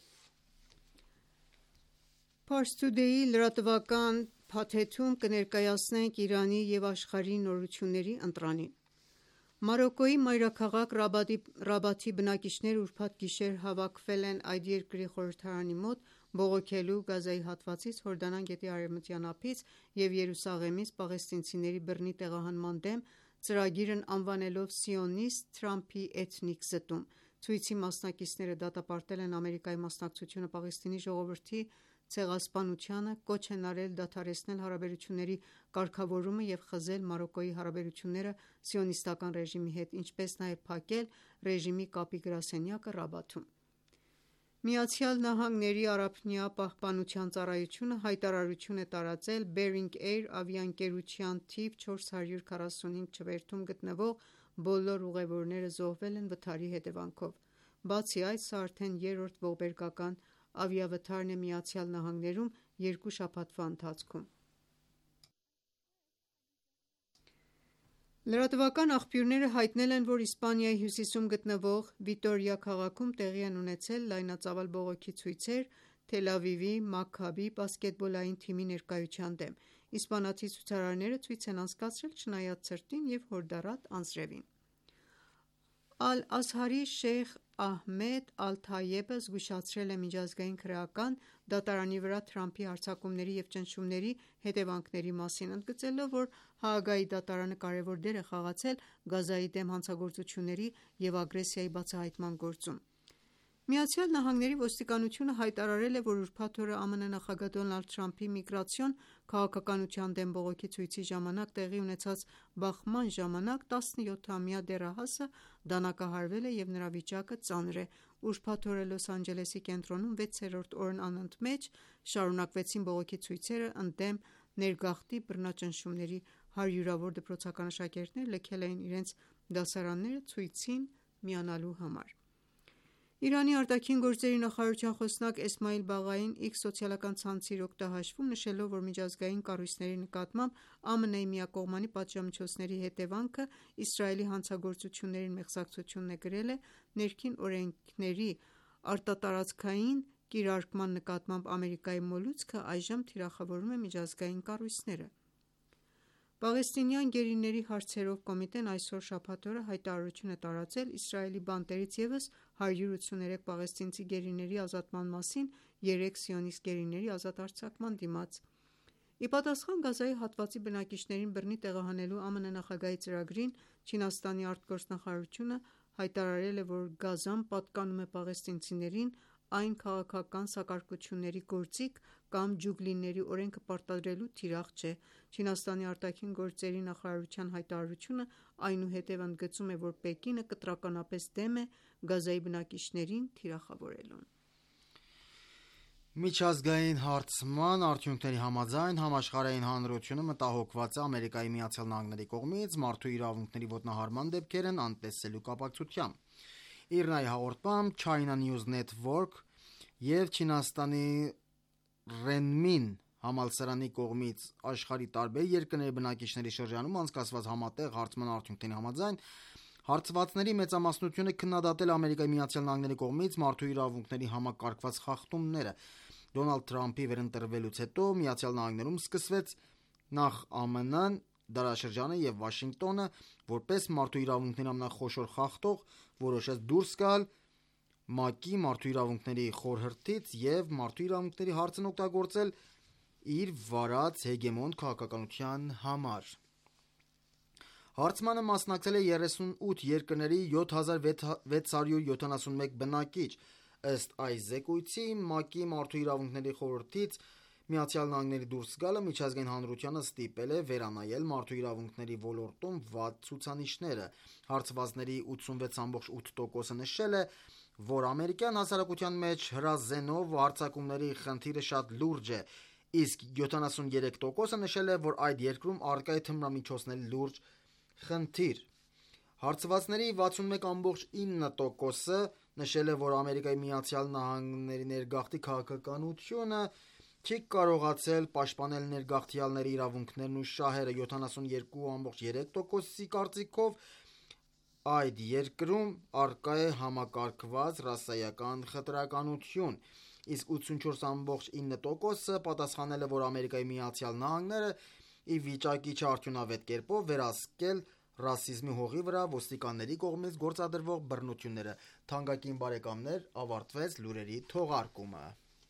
D: Pars Today լրատվական փաթեթում կներկայացնենք Իրանի և աշխարհի նորությունների ընտրանին: Մարոկկոյի մայրաքաղաք Ռաբաթի բնակիչները ուրբաթ գիշեր հավաքվել են այդ երկրի խորհրդարանի մոտ բողոքելու Գազայի հատվածից Հորդանան գետի Արևմտյան ափից և Երուսաղեմից պաղեստինցիների բռնի տեղահանման դեմ ծրագիրն անվանելով սիոնիստ Թրամփի էթնիկ զտում: Ցույցի մասնակիցները դատապարտել են Ամերիկայի մասնակցությունը Պաղեստինի ժողովրդի ցեղասպանությանը, կոչ են արել դադարեցնել հարաբերությունների կարգավորումը և խզել Մարոկկոյի հարաբերությունները Սիոնիստական ռեժիմի հետ, ինչպես նաև փակել ռեժիմի կապի գրասենյակը Ռաբաթում: ԱՄՆ-ի առափնյա պահպանության ծառայությունը հայտարարություն է տարածել Bering Air ավիաընկերության թիվ 445 չվերթում գտնվող բոլոր ուղևորները զոհվել են վթարի հետևանքով: Բացի այդ, սա արդեն երրորդ ողբերգական ավիավթարն է ԱՄՆ-ում երկու շաբաթվա ընթացքում: Լրատվական աղբյուրները հայտնել են, որ Իսպանիայի հյուսիսում գտնվող Վիտորիա քաղաքում տեղի են ունեցել լայնածավալ բողոքի ցույցեր Թել Ավիվի Մաքքաբի բասկետբոլային թիմի ներկայության դեմ: Իսպանացի ցուցարարները ցույց են անցկացրել չնայած ցրտին և հորդառատ անձրևին: Ալ-Ազհարի շեյխ Ահմեդ Ալ-Թայեբը զգուշացրել է միջազգային քրեական դատարանի վրա Թրամփի հարձակումների և ճնշումների հետևանքների մասին, ընդգծելով, որ Հաագայի դատարանը կարևոր դեր է խաղացել Գազայի դեմ հանցագործությունների և ագրեսիայի բացահայտման գործում: ԱՄՆ ոստիկանությունը հայտարարել է, որ ուրբաթ օրը ԱՄՆ նախագահ Դոնալդ Թրամփի միգրացիոն քաղաքականության դեմ բողոքի ցույցի ժամանակ տեղի ունեցած բախման ժամանակ 17-ամյա դեռահասը դանակահարվել է և նրա վիճակը ծանր է: Ուրբաթ օրը Լոս Անջելեսի կենտրոնում 6-րդ օրն անընդմեջ շարունակվեցին բողոքի ցույցերը ընդդեմ ներգաղթի բռնաճնշումների: Հարյուրավոր դպրոցական աշակերտներ լքել էին իրենց դասարանները ցույցին միանալու համար: Իրանի արտաքին գործերի նախարարության խոսնակ Էսմայիլ Բաղային X սոցիալական ցանցի իր օգտահաշվում նշելով, որ միջազգային կառույցների նկատմամբ ԱՄՆ-ի միակողմանի պատժամիջոցների հետևանքը Իսրայելի հանցագործություններին մեղսակցությունն է գրել է ներքին օրենքների արտատարածքային կիրարկման նկատմամբ Ամերիկայի մոլուցքը այժմ թիրախավորում է միջազգային կառույցները։ Պաղեստինյան գերիների հարցերով կոմիտեն այսօր շաբաթ օրը հայտարարություն է տարածել Իսրայելի բանտերից ևս 183 պաղեստինցի գերիների ազատման մասին 3 սիոնիստ գերիների ազատ արձակման դիմաց։ Ի պատասխան Գազայի հատվածի բնակիչներին բռնի տեղահանելու ԱՄՆ նախագահի ծրագրին, Չինաստանի արտգործնախարարությունը հայտարարել է, որ Գազան պատկանում է պաղեստինցիներին այն քաղաքական սակարկությունների գործիք կամ ջուգլիների օրենքը պարտադրելու թիրախ չէ։ Չինաստանի արտաքին գործերի նախարարության հայտարարությունը այնուհետև ընդգծում է, որ Պեկինը կտրականապես դեմ է Գազայի բնակիչներին թիրախավորելուն։
B: Միջազգային հարցման արդյունքների համաձայն համաշխարհային հանրությունը մտահոգված է Ամերիկայի Միացյալ Նահանգների կողմից մարդու իրավունքների ոտնահարման դեպքերն անտեսելու կապակցությամբ։ Իրնայի հաղորդմամբ China News Network և Չինաստանի Renmin համալսարանի կողմից աշխարհի տարբեր երկրների բնակիչների շրջանում անցկացված համատեղ հարցման արդյունքների համաձայն հարցվածների մեծամասնությունը քննադատել Ամերիկայի Միացյալ Նահանգների կողմից մարդու իրավունքների համակարգված խախտումները։ Դոնալդ Թրամփի վերընտրվելուց հետո Միացյալ Նահանգներում սկսվեց նախ ԱՄՆ-ն դարաշրջանը և Վաշինգտոնը, որպես մարդու իրավունքների ամենախոշոր խախտող, որոշեց դուրս գալ ՄԱԿ-ի մարդու իրավունքների խորհրդից և մարդու իրավունքների հարցն օգտագործել իր վարած հեգեմոն քաղաքականության համար։ Հարցմանը մասնակցել է 38 երկրների 7671 բնակիչ։ Ըստ այս զեկույցի, ՄԱԿ-ի մարդու իրավունքների խորհրդից ԱՄՆ-ի դուրս գալը միջազգային հանրությանը ստիպել է վերանայել մարդու իրավունքների ոլորտում վատ ցուցանիշները։ Հարցվածների 86.8%-ը նշել է, որ ամերիկյան հասարակության մեջ հրազենով հարձակումների խնդիրը շատ լուրջ է, իսկ 73%-ը նշել է, որ այդ երկրում առկա է թմրամիջոցների լուրջ խնդիր։ Հարցվածների 61.9%-ը նշել է, որ Ամերիկայի Միացյալ Նահանգների ներգաղթի քաղաքականությունը չի կարողացել պաշտպանել ներգաղթյալների իրավունքներն ու շահերը։ 72.3%-ի կարծիքով այդ երկրում առկա է համակարգված ռասայական խտրականություն, իսկ 84.9%-ը պատասխանել է, որ Ամերիկայի Միացյալ Նահանգները ի վիճակի չէ արդյունավետ կերպով վերահսկել ռասիզմի հողի վրա ոստիկանների կողմից գործադրվող բռնությունները։ Թանկագին բարեկամներ, ավարտվեց լուրերի թողարկումը։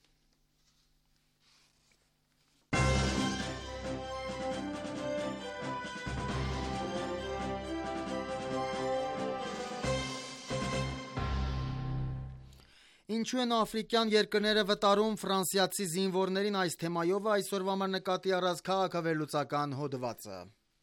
B: Ինչու են աֆրիկյան երկրները վտարում ֆրանսիացի զինվորներին, այս թեմայով է այսօրվա համար նկատի առած քաղաքավերլուծական հոդվածը։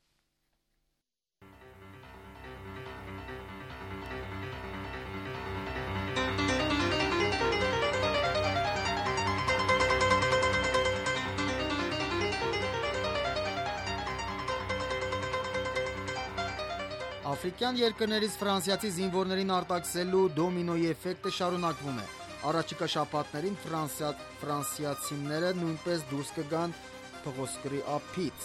B: Աֆրիկյան երկրներից ֆրանսիացի զինվորներին արտաքսելու դոմինոյի էֆեկտը շարունակվում է։ Առաջիկա շաբաթներին ֆրանսիացիները նույնպես դուրս կգան փղոսկրի ափից։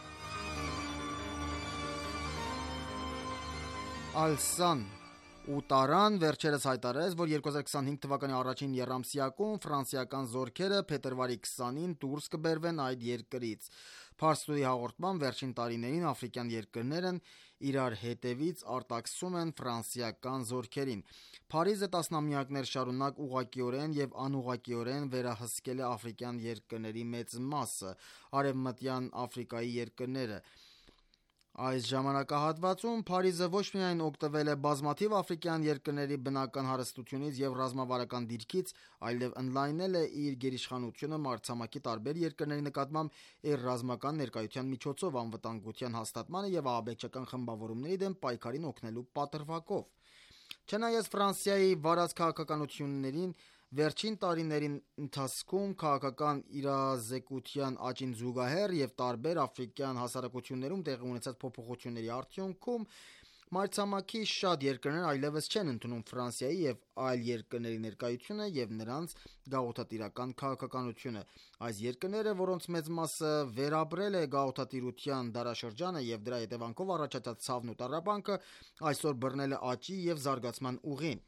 B: Ալսան Ուտարան վերջերս հայտարարեց, որ 2025 թվականի առաջին եռամսյակում ֆրանսիական զորքերը փետրվարի 20-ին դուրս կբերվեն այդ երկրից։ Փարսուի հաղորդման վերջին տարիներին աֆրիկյան երկրներն իրար հետևից արտաքսում են ֆրանսիական զորքերին։ Փարիզը տասնամյակներ շարունակ ուղղակիորեն և անուղղակիորեն վերահսկել է աֆրիկյան երկրների մեծ մասը, արևմտյան Աֆրիկայի երկրները։ Այս ժամանակահատվածում Փարիզը ոչ միայն օգտվել է բազմաթիվ աֆրիկյան երկրների բնական հարստությունից և ռազմավարական դիրքից, այլև ընդլայնել է իր գերիշխանությունը մայրցամաքի տարբեր երկրների նկատմամբ իր ռազմական ներկայության միջոցով անվտանգության հաստատմանը և ահաբեկչական խմբավորումների դեմ պայքարին օգնելու պատրվակով։ Չնայած Ֆրանսիայի վարած քաղաքականություններին, վերջին տարիների ընթացքում քաղաքական իրազեկության աճին զուգահեռ և տարբեր աֆրիկյան հասարակություններում տեղի ունեցած փոփոխությունների արդյունքում Մայրցամաքի շատ երկրներ այլևս չեն ընդունում Ֆրանսիայի եւ այլ երկրների ներկայությունը եւ նրանց գաղութատիրական քաղաքականությունը։ Այս երկրները, որոնց մեծ մասը վերապրել է գաղութատիրության դարաշրջանը եւ դրա հետևանքով առաջացած ցավն ու տառապանքը, այսօր բռնել է աճի եւ զարգացման ուղին։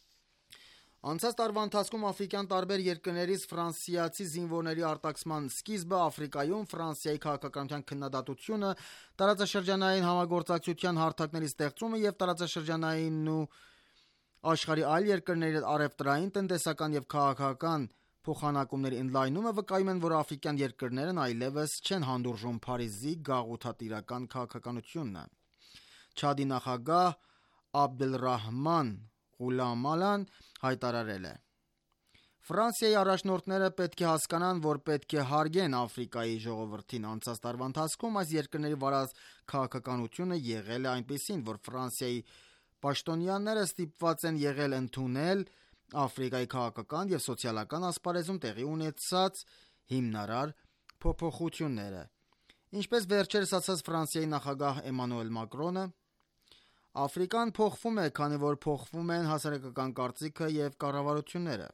B: Անցած տարվա ընթացքում աֆրիկյան տարբեր երկրներից ֆրանսիացի զինվորների արտաքսման սկիզբը, Աֆրիկայում Ֆրանսիայի քաղաքականության քննադատությունը, տարածաշրջանային համագործակցության հարթակների ստեղծումը եւ տարածաշրջանային ու աշխարհի այլ երկրների հետ առևտրային, տնտեսական եւ քաղաքական փոխանակումների ընդլայնումը վկայում են, որ աֆրիկյան երկրներն այլևս չեն հանդուրժում Փարիզի գաղութատիրական քաղաքականությունը։ Չադի նախագահ Աբդելրահման Ղուլամալան հայտարարել է. Ֆրանսիայի առաջնորդները պետք է հասկանան, որ պետք է հարգեն Աֆրիկայի ժողովրդին։ Անցած տարվա ընթացքում այս երկրների վարած քաղաքականությունը եղել է այնպիսին, որ Ֆրանսիայի պաշտոնյաները ստիպված են եղել ընդունել Աֆրիկայի քաղաքական եւ սոցիալական ասպարեզում տեղի ունեցած հիմնարար փոփոխությունները։ Ինչպես վերջերս ասաց Ֆրանսիայի նախագահ Էմանուել Մակրոնը, Աֆրիկան փոխվում է, քանի որ փոխվում են հասարակական կարծիքը եւ կառավարությունները։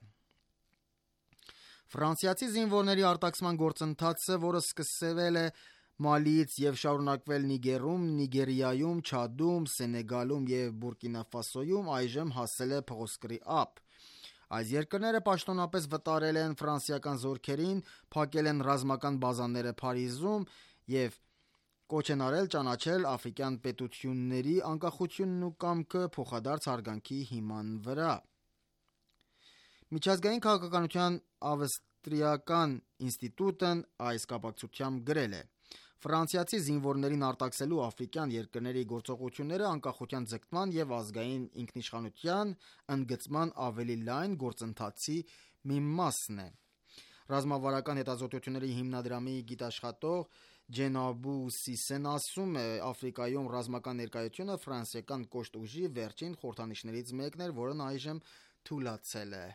B: Ֆրանսիացի զինվորների արտաքսման գործընթացը, որը սկսվել է Մալիից եւ շարունակվել Նիգերում, Նիգերիայում, Չադում, Սենեգալում եւ Բուրկինա Ֆասոյում, այժմ հասել է փղոսկրի ափ։ Այս երկրները պաշտոնապես վտարել են ֆրանսիական զորքերին, փակել են ռազմական բազաները Փարիզում եւ կոչ են արել ճանաչել աֆրիկյան պետությունների անկախությունն ու կամքը փոխադարձ հարգանքի հիման վրա։ Միջազգային քաղաքականության ավստրիական ինստիտուտն այս կապակցությամբ գրել է. Ֆրանսիացի զինվորներին արտաքսելու աֆրիկյան երկրների գործողությունները անկախության ձգտման եւ ազգային ինքնիշխանության ընդգծման ավելի լայն գործընթացի մի մասն է։ Ռազմավարական հետազոտությունների հիմնադրամի գիտաշխատող Ջենաբու Սիսեն ասում է, Աֆրիկայում ռազմական ներկայությունը ֆրանսիական կոշտ ուժի վերջին խորհրդանիշներից մեկն էր, որն այժմ թուլացել է։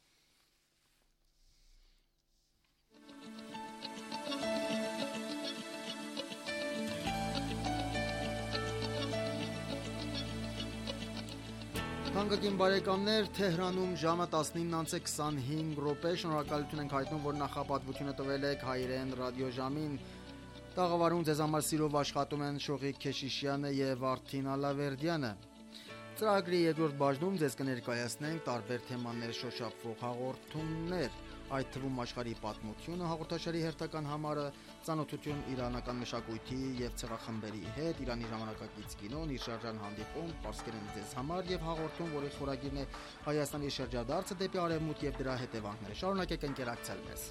B: Թանկագին բարեկամներ, Թեհրանում ժամը 19:25 շնորհակալություն ենք հայտնում, որ նախապատվությունը տվել եք հայրեն ռադիոժամին։ Տաղավարում ձեզ համար սիրով աշխատում են Շողիկ Քեշիշյանը եւ Արթին Ալավերդյանը։ Ծրագրի երկրորդ բաժնում ձեզ կներկայացնենք տարբեր թեմաներ շոշափող հաղորդումներ, այդ թվում աշխարհի պատմությունը, հաղորդաշարի հերթական համարը, ծանոթություն իրանական մշակույթի եւ ցեղախմբերի հետ, Իրանի ժամանակակից կինոն, իր շարժան հանդիպում, պարսկերեն ձեզ համար եւ հաղորդում, որի խորագիրն է Հայաստանի շրջադարձը դեպի արևմուտք եւ դրա հետևանքները։ Շարունակեք ընկերակցել մեզ։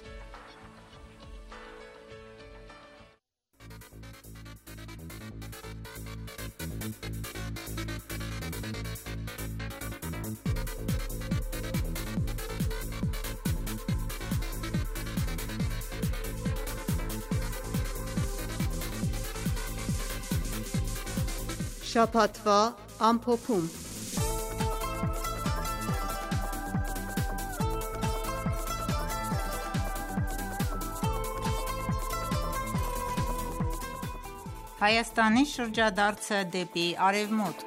D: Շաբաթվա ամփոփում։
E: Հայաստանի շրջադարձը դեպի արևմուտք։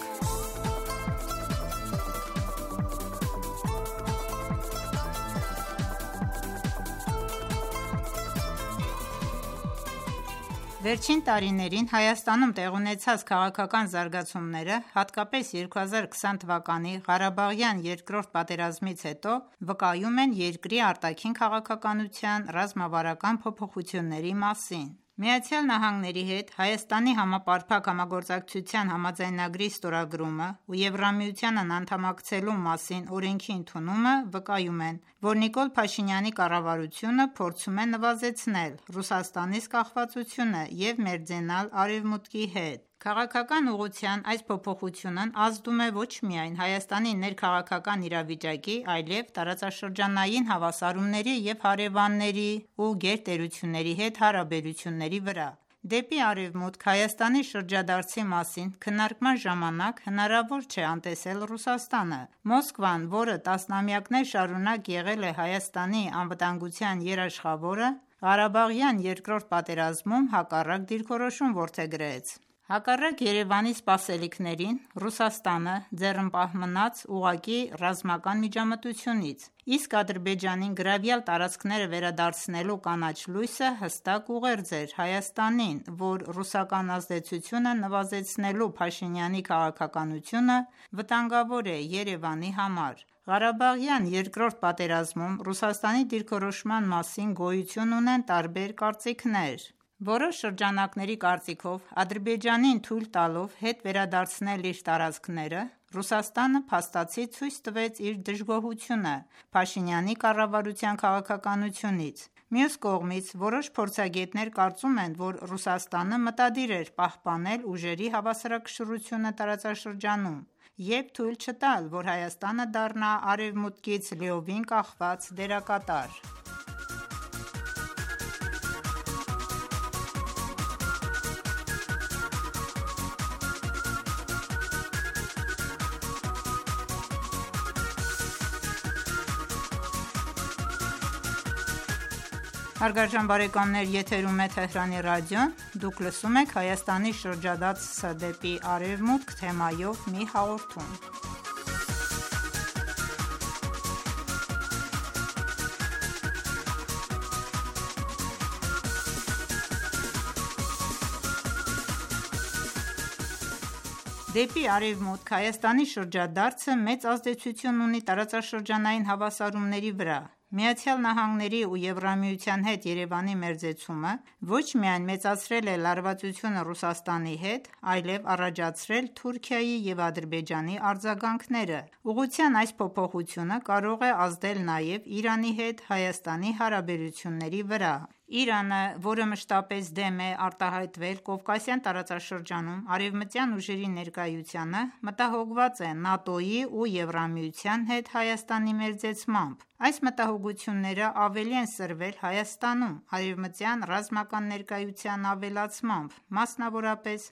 E: Վերջին տարիներին Հայաստանում տեղ ունեցած քաղաքական զարգացումները, հատկապես 2020 թվականի Ղարաբաղյան երկրորդ պատերազմից հետո, վկայում են երկրի արտաքին քաղաքականության ռազմավարական փոփոխությունների մասին։ Միացյալ Նահանգների հետ Հայաստանի համապարփակ համագործակցության համաձայնագրի ստորագրումը ու Եվրամիությանն անդամակցելու մասին օրենքի ընդունումը վկայում են, որ Նիկոլ Փաշինյանի կառավարությունը փորձում է նվազեցնել Ռուսաստանից կախվածությունը և մերձենալ Արևմուտքի հետ։ Քաղաքական ուղղության այս փոփոխությունն ազդում է ոչ միայն Հայաստանի ներքաղաքական իրավիճակի, այլև տարածաշրջանային հավասարումների և հարևանների ու գերտերությունների հետ հարաբերությունների վրա։ Դեպի արևմուտք Հայաստանի շրջադարձի մասին քննարկման ժամանակ հնարավոր չէ անտեսել Ռուսաստանը։ Մոսկվան, որը տասնամյակներ շարունակ եղել է Հայաստանի անվտանգության երաշխավորը, Ղարաբաղյան երկրորդ պատերազմում հակառակ դիրքորոշում որդեգրեց։ Հակառակ Երևանի սպասելիքներին, Ռուսաստանը ձեռնպահ մնաց ուղղակի ռազմական միջամտությունից, իսկ Ադրբեջանին գրավյալ տարածքները վերադարձնելու կանաչ լույսը հստակ ուղերձ էր Հայաստանին, որ ռուսական ազդեցությունը նվազեցնելու Փաշինյանի քաղաքականությունը վտանգավոր է Երևանի համար։ Ղարաբաղյան երկրորդ պատերազմում Ռուսաստանի դիրքորոշման մասին գոյություն ունեն տարբեր կարծիքներ։ Որոշ շրջանակների կարծիքով Ադրբեջանին թույլ տալով հետ վերադարձնել իր տարածքները, Ռուսաստանը փաստացի ցույց տվեց իր դժգոհությունը Փաշինյանի կառավարության քաղաքականությունից։ Մյուս կողմից, որոշ փորձագետներ կարծում են, որ Ռուսաստանը մտադիր էր պահպանել ուժերի հավասարակշռությունը տարածաշրջանում և թույլ չտալ, որ Հայաստանը դառնա Արևմուտքից լիովին կախված դերակատար։ Հարգարժան բարեկամներ, եթերում է Թեհրանի ռադիոն, դուք լսում եք Հայաստանի շրջադարձը դեպի Արևմուտք թեմայով մի հաղորդում։ Դեպի Արևմուտք Հայաստանի շրջադարձը մեծ ազդեցություն ունի տարածաշրջանային հավասարումների վրա։ ԱՄՆ-ի ու Եվրամիության հետ Երևանի մերձեցումը ոչ միայն մեծացրել է լարվածությունը Ռուսաստանի հետ, այլև առաջացրել Թուրքիայի և Ադրբեջանի արձագանքները։ Ուղղության այս փոփոխությունը կարող է ազդել նաև Իրանի հետ Հայաստանի հարաբերությունների վրա։ Իրանը, որը մշտապես դեմ է արտահայտվել Կովկասյան տարածաշրջանում արևմտյան ուժերի ներկայությանը, մտահոգված է ՆԱՏՕ-ի ու Եվրամիության հետ Հայաստանի մերձեցմամբ։ Այս մտահոգությունները ավելի են սրվել Հայաստանում արևմտյան ռազմական ներկայության ավելացմամբ, մասնավորապես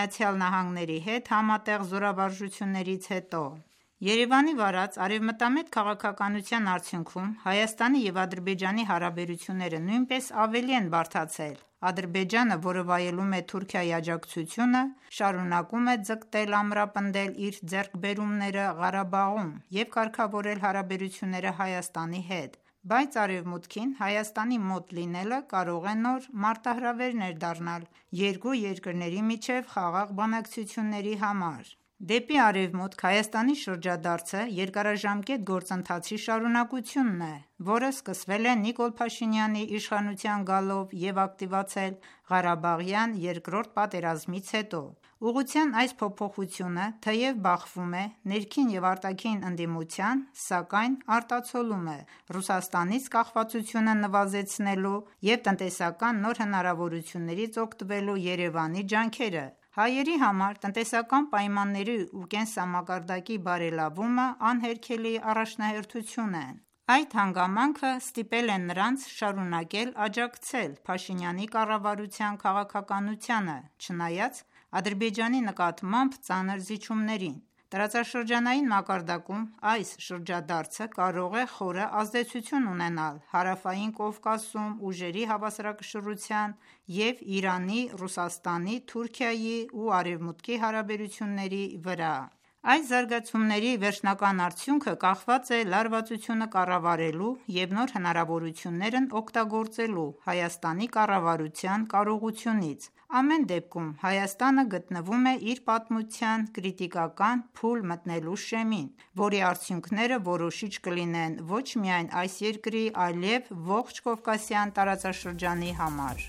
E: ԱՄՆ-ի հետ համատեղ զորավարժություններից հետո։ Երևանի վարած արևմտամետ քաղաքականության արդյունքում Հայաստանի և Ադրբեջանի հարաբերությունները նույնպես ավելի են բարդացել։ Ադրբեջանը, որը վայելում է Թուրքիայի աջակցությունը, շարունակում է ձգտել ամրապնդել իր ձեռքբերումները Ղարաբաղում և կարգավորել հարաբերությունները Հայաստանի հետ, բայց Արևմուտքին Հայաստանի մոտ լինելը կարող է նոր մարտահրավերներ դառնալ երկու երկրների միջև խաղաղ բանակցությունների համար։ Դեպի Արևմուտք Հայաստանի շրջադարձը երկարաժամկետ գործընթացի շարունակությունն է, որը սկսվել է Նիկոլ Փաշինյանի իշխանության գալով և ակտիվացել Ղարաբաղյան երկրորդ պատերազմից հետո։ Ուղղության այս փոփոխությունը թեև բախվում է ներքին և արտաքին ընդդիմության, սակայն արտացոլում է Ռուսաստանից կախվածությունը նվազեցնելու և տնտեսական նոր հնարավորություններից օգտվելու Երևանի ջանքերը։ Հայերի համար տնտեսական պայմանների ու կենսամակարդակի բարելավումը անհերքելի առաջնահերթություն է։ Այդ հանգամանքը ստիպել է նրանց շարունակել աջակցել Փաշինյանի կառավարության քաղաքականությանը, չնայած Ադրբեջանի նկատմամբ ծանր զիջումներին։ Տարածաշրջանային մակարդակում այս շրջադարձը կարող է խորը ազդեցություն ունենալ Հարավային Կովկասում ուժերի հավասարակշռության և Իրանի, Ռուսաստանի, Թուրքիայի ու Արևմուտքի հարաբերությունների վրա։ Այս զարգացումների վերջնական արդյունքը կախված է լարվածությունը կառավարելու և նոր հնարավորություններն օգտագործելու Հայաստանի կառավարության կարողությունից։ Ամեն դեպքում Հայաստանը գտնվում է իր պատմության կրիտիկական փուլ մտնելու շեմին, որի արդյունքները որոշիչ կլինեն ոչ միայն այս երկրի, այլև ողջ Կովկասյան տարածաշրջանի համար։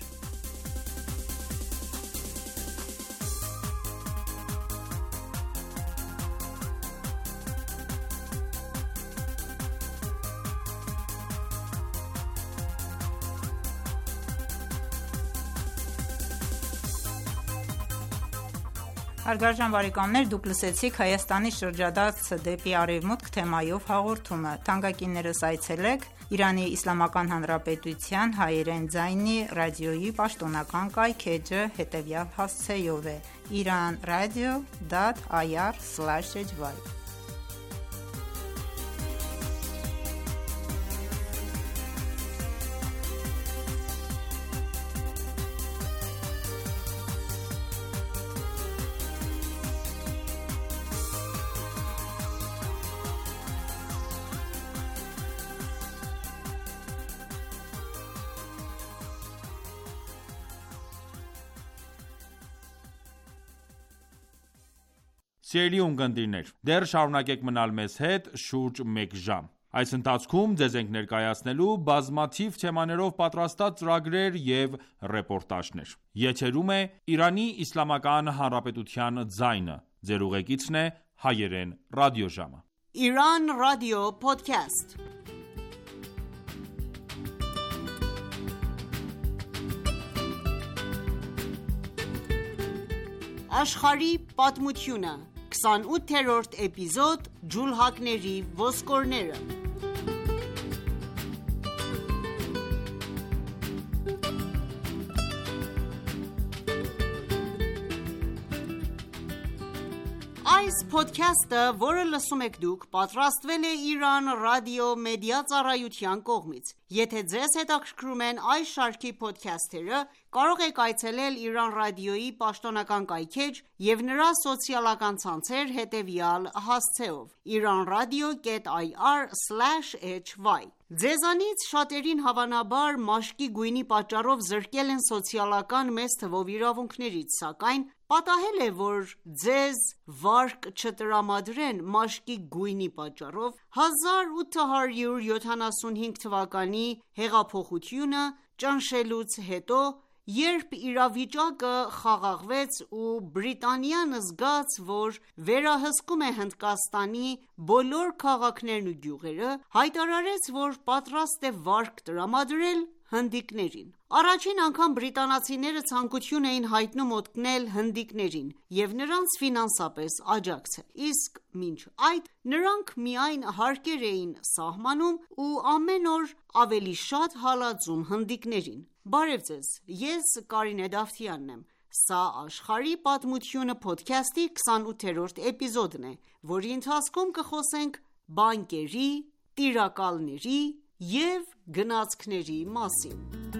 E: Հարգարժան բարեկամներ, դուք լսեցիք Հայաստանի շրջադարձը դեպի Արևմուտք թեմայով հաղորդումը։ Թանկագիններս այցելեք ԻԻՀ հայերեն ձայնի ռադիոյի պաշտոնական կայքէջը հետևյալ հասցեով է՝ iranradio.ir/hy
A: Սիրելի ունկնդիրներ, դեռ շարունակեք մնալ մեզ հետ շուրջ 1 ժամ։ Այս ընթացքում ձեզ ենք ներկայացնելու բազմաթիվ թեմաներով պատրաստած ծրագրեր և ռեպորտաժներ։ Եթերում է Իրանի Իսլամական Հանրապետության ձայնը։ Ձեր ուղեկիցն է Հայերեն ռադիոժամը։
F: Iran Radio Podcast. Աշխարհի պատմությունը 28-րդ էպիզոդ Ջուլհակների ոսկորները։ Այս փոդքասթը, որը լսում եք դուք, պատրաստվել է Iran Radio Media ծառայության կողմից։ Եթե ձեզ հետաքրքրում են այս շարքի փոդքասթերը, կարող եք այցելել Iran Radio-ի պաշտոնական կայքէջ և նրա սոցիալական ցանցեր հետևյալ հասցեով՝ iranradio.ir/hy։ Ձեզանից շատերին հավանաբար մաշկի գույնի պատճառով զրկել են սոցիալական մեծ թվով իրավունքներից, սակայն պատահել է, որ ձեզ վարկ չտրամադրեն մաշկի գույնի պատճառով։ 1875 թվականի հեղափոխությունը ճնշելուց հետո, երբ իրավիճակը խաղաղվեց ու Բրիտանիան զգաց, որ վերահսկում է Հնդկաստանի բոլոր քաղաքներն ու գյուղերը, հայտարարեց, որ պատրաստ է վարկ տրամադրել հնդիկներին։ Առաջին անգամ բրիտանացիները ցանկություն էին հայտնում օգնել հնդիկներին և նրանց ֆինանսապես աջակցել, իսկ մինչ այդ նրանք միայն հարկեր էին սահմանում ու ամեն օր ավելի շատ հալածում հնդիկներին։ Բարև ձեզ, ես Կարինե Դավթյանն եմ։ Սա աշխարհի պատմությունը փոդքասթի 28-րդ էպիզոդն է, որի ընթացքում կխոսենք բանկերի, տիրակալների և գնացքների մասին։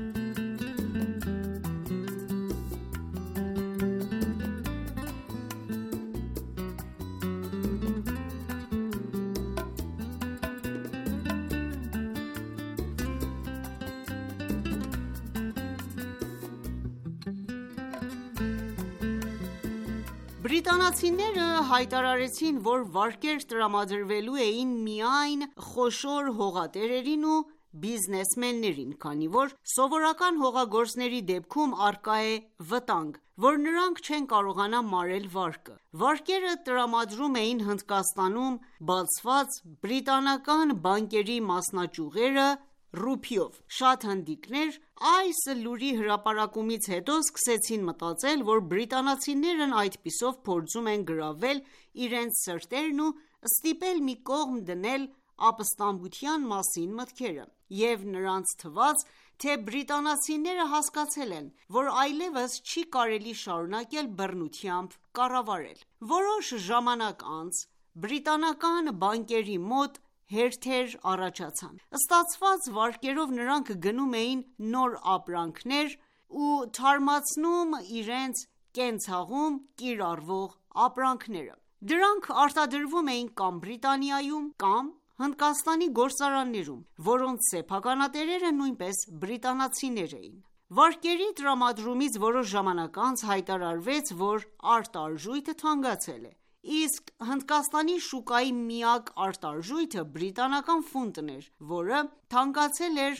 F: Բրիտանացիները հայտարարեցին, որ վարկեր տրամադրվելու էին միայն խոշոր հողատերերին ու բիզնեսմեններին, քանի որ սովորական հողագործների դեպքում առկա է վտանգ, որ նրանք չեն կարողանա մարել վարկը։ Վարկերը տրամադրում էին Հնդկաստանում բացված բրիտանական բանկերի մասնաճյուղերը ռուփիով։ Շատ հնդիկներ այս լուրի հրապարակումից հետո սկսեցին մտածել, որ բրիտանացիներն այդպիսով փորձում են գրավել իրենց սրտերն ու ստիպել մի կողմ դնել ապստամբության մասին մտքերը, և նրանց թվաց, թե բրիտանացիները հասկացել են, որ այլևս չի կարելի շարունակել բռնությամբ կառավարել։ Որոշ ժամանակ անց բրիտանական բանկերի մոտ հերթեր առաջացան։ Ստացված վարկերով նրանք գնում էին նոր ապրանքներ ու թարմացնում իրենց կենցաղում կիրառվող ապրանքները։ Դրանք արտադրվում էին կամ Բրիտանիայում, կամ Հնդկաստանի գործարաններում, որոնց սեփականատերերը նույնպես բրիտանացիներ էին։ Վարկերի տրամադրումից որոշ ժամանակ անց հայտարարվեց, որ արտարժույթը թանկացել է, իսկ Հնդկաստանի շուկայի միակ արտարժույթը բրիտանական ֆունտն էր, որը թանկացել էր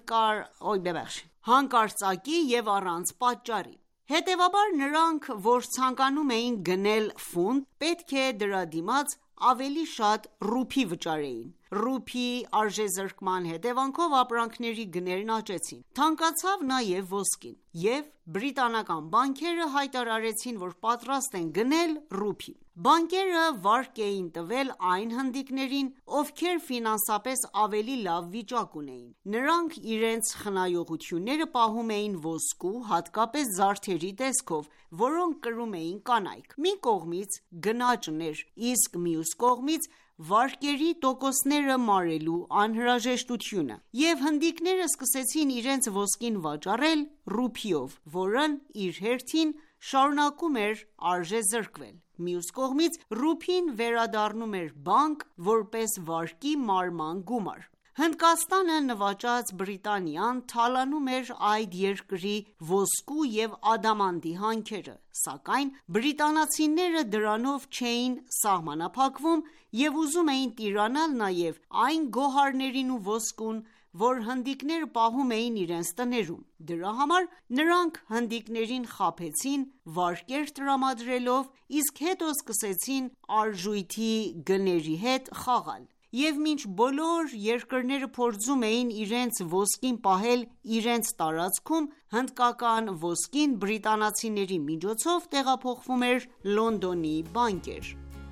F: հանկարծակի և առանց պատճառի։ Հետևաբար նրանք, որ ցանկանում էին գնել ֆունտ, պետք է դրա դիմաց ավելի շատ ռուփի վճարեին։ Ռուփի արժեզրկման հետևանքով ապրանքների գներն աճեցին։ Թանկացավ նաև ոսկին, և բրիտանական բանկերը հայտարարեցին, որ պատրաստ են գնել ռուփի։ Բանկերը վարկ էին տվել այն հնդիկներին, ովքեր ֆինանսապես ավելի լավ վիճակ ունեին։ Նրանք իրենց խնայողությունները պահում էին ոսկու, հատկապես զարդերի տեսքով, որոնք կրում էին կանայք։ Մի կողմից գնաճն էր, իսկ մյուս կողմից վարկերի տոկոսները մարելու անհրաժեշտությունը, և հնդիկները սկսեցին իրենց ոսկին վաճառել ռուփիով, որն իր հերթին շարունակում էր արժեզրկվել։ Մյուս կողմից ռուփին վերադառնում էր բանկ որպես վարկի մարման գումար։ Հնդկաստանը նվաճած Բրիտանիան թալանում էր այդ երկրի ոսկու և ադամանդի հանքերը, սակայն բրիտանացիները դրանով չէին սահմանափակվում և ուզում էին տիրանալ նաև այն գոհարներին ու ոսկուն, որ հնդիկները պահում էին իրենց տներում: Դրա համար նրանք հնդիկներին խաբեցին վարկեր տրամադրելով, իսկ հետո սկսեցին արժույթի գների հետ խաղալ: Եվ մինչ բոլոր երկրները փորձում էին իրենց ոսկին պահել իրենց տարածքում, հնդկական ոսկին բրիտանացիների միջոցով տեղափոխվում էր Լոնդոնի բանկեր: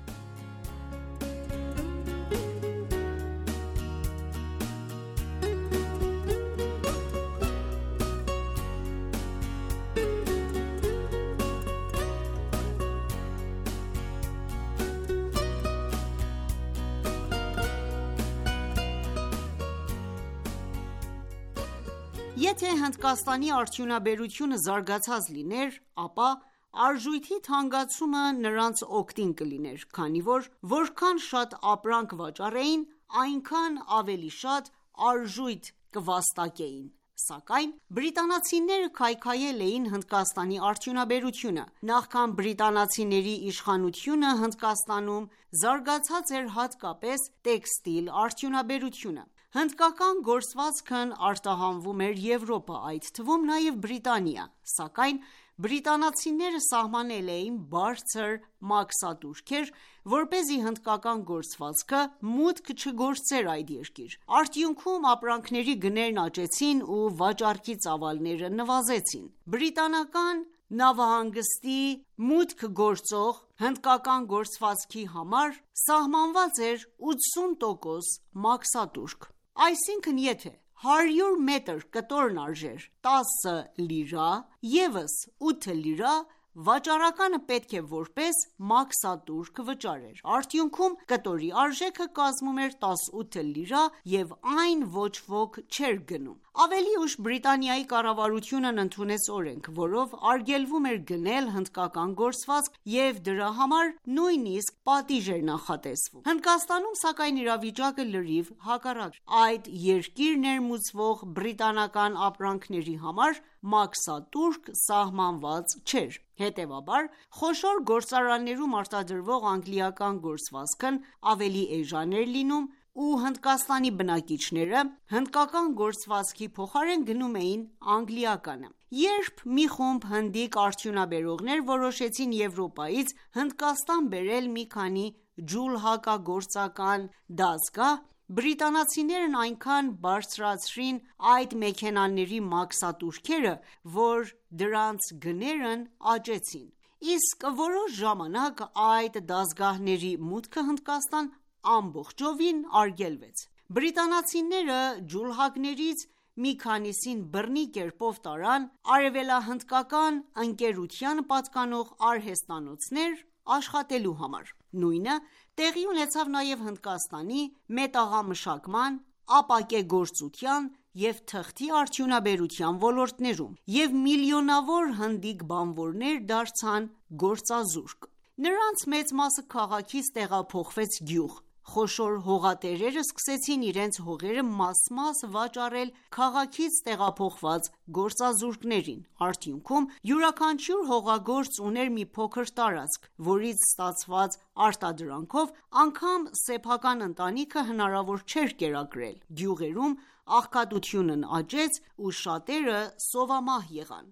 F: Եթե Հնդկաստանի արդյունաբերությունը զարգացած լիներ, ապա արժույթի թանկացումը նրանց օգտին կլիներ, քանի որ որքան շատ ապրանք վաճառեին, այնքան ավելի շատ արժույթ կվաստակեին: Սակայն բրիտանացիները քայքայել էին Հնդկաստանի արդյունաբերությունը: Նախքան բրիտանացիների իշխանությունը Հնդկաստանում զարգացած էր հատկապես տեքստիլ արդյունաբերությունը: Հնդկական գործվածքն արտահանվում էր Եվրոպա, այդ թվում նաև Բրիտանիա, սակայն բրիտանացիները սահմանել էին բարձր մաքսատուրքեր, որպեսզի հնդկական գործվածքը մուտք չգործեր այդ երկիր: Արդյունքում ապրանքների գներն աճեցին ու վաճառքի ծավալները նվազեցին: Բրիտանական նավահանգստի մուտք գործող հնդկական գործվածքի համար սահմանված էր 80% մաքսատուրք: Այսինքն եթե 100 մետր կտորն արժեր 10 լիրա, ևս 8 լիրա վաճառականը պետք է որպես մաքսատուրք վճարեր: Արդյունքում կտորի արժեքը կազմում էր 18 լիրա և այն ոչ ոք չէր գնում: Ավելի ուշ Բրիտանիայի կառավարությունն ընդունեց օրենք, որով արգելվում էր գնել հնդկական գործվածք և դրա համար նույնիսկ պատիժ էր նախատեսվում: Հնդկաստանում սակայն իրավիճակը լրիվ հակառակն էր: Այդ երկիր ներմուծվող բրիտանական ապրանքների համար մաքսատուրք սահմանված չէր: Հետևաբար խոշոր գործարաններում արտադրվող անգլիական գործվածքն ավելի էժան էր լինում ու Հնդկաստանի բնակիչները հնդկական գործվածքի փոխարեն գնում էին անգլիականը: Երբ մի խումբ հնդիկ արդյունաբերողներ որոշեցին Եվրոպայից Հնդկաստան բերել մի քանի ջուլհակագործական դասգահ, բրիտանացիներն այնքան բարձրացրին այդ մեքենաների մաքսատուրքերը, որ դրանց գներն աճեցին: Իսկ որոշ ժամանակ այդ դասգահների մուտքը Հնդկաստան ամբողջովին արգելվեց: Բրիտանացիները ջուլհակներից մի քանիսին բռնի կերպով տարան արևելահնդկական ընկերությանը պատկանող արհեստանոցներ աշխատելու համար: Նույնը տեղի ունեցավ նաև Հնդկաստանի մետաղամշակման, ապակեգործության և թղթի արդյունաբերության ոլորտներում և միլիոնավոր հնդիկ բանվորներ դարձան գործազուրկ: Նրանց մեծ մասը քաղաքից տեղափոխվեց գյուղ: Խոշոր հողատերերը սկսեցին իրենց հողերը մաս-մաս վաճառել քաղաքից տեղափոխված գործազուրկներին: Արդյունքում յուրաքանչյուր հողագործ ուներ մի փոքր տարածք, որից ստացված արտադրանքով անգամ սեփական ընտանիքը հնարավոր չէր կերակրել: Գյուղերում աղքատությունն աճեց ու շատերը սովամահ եղան: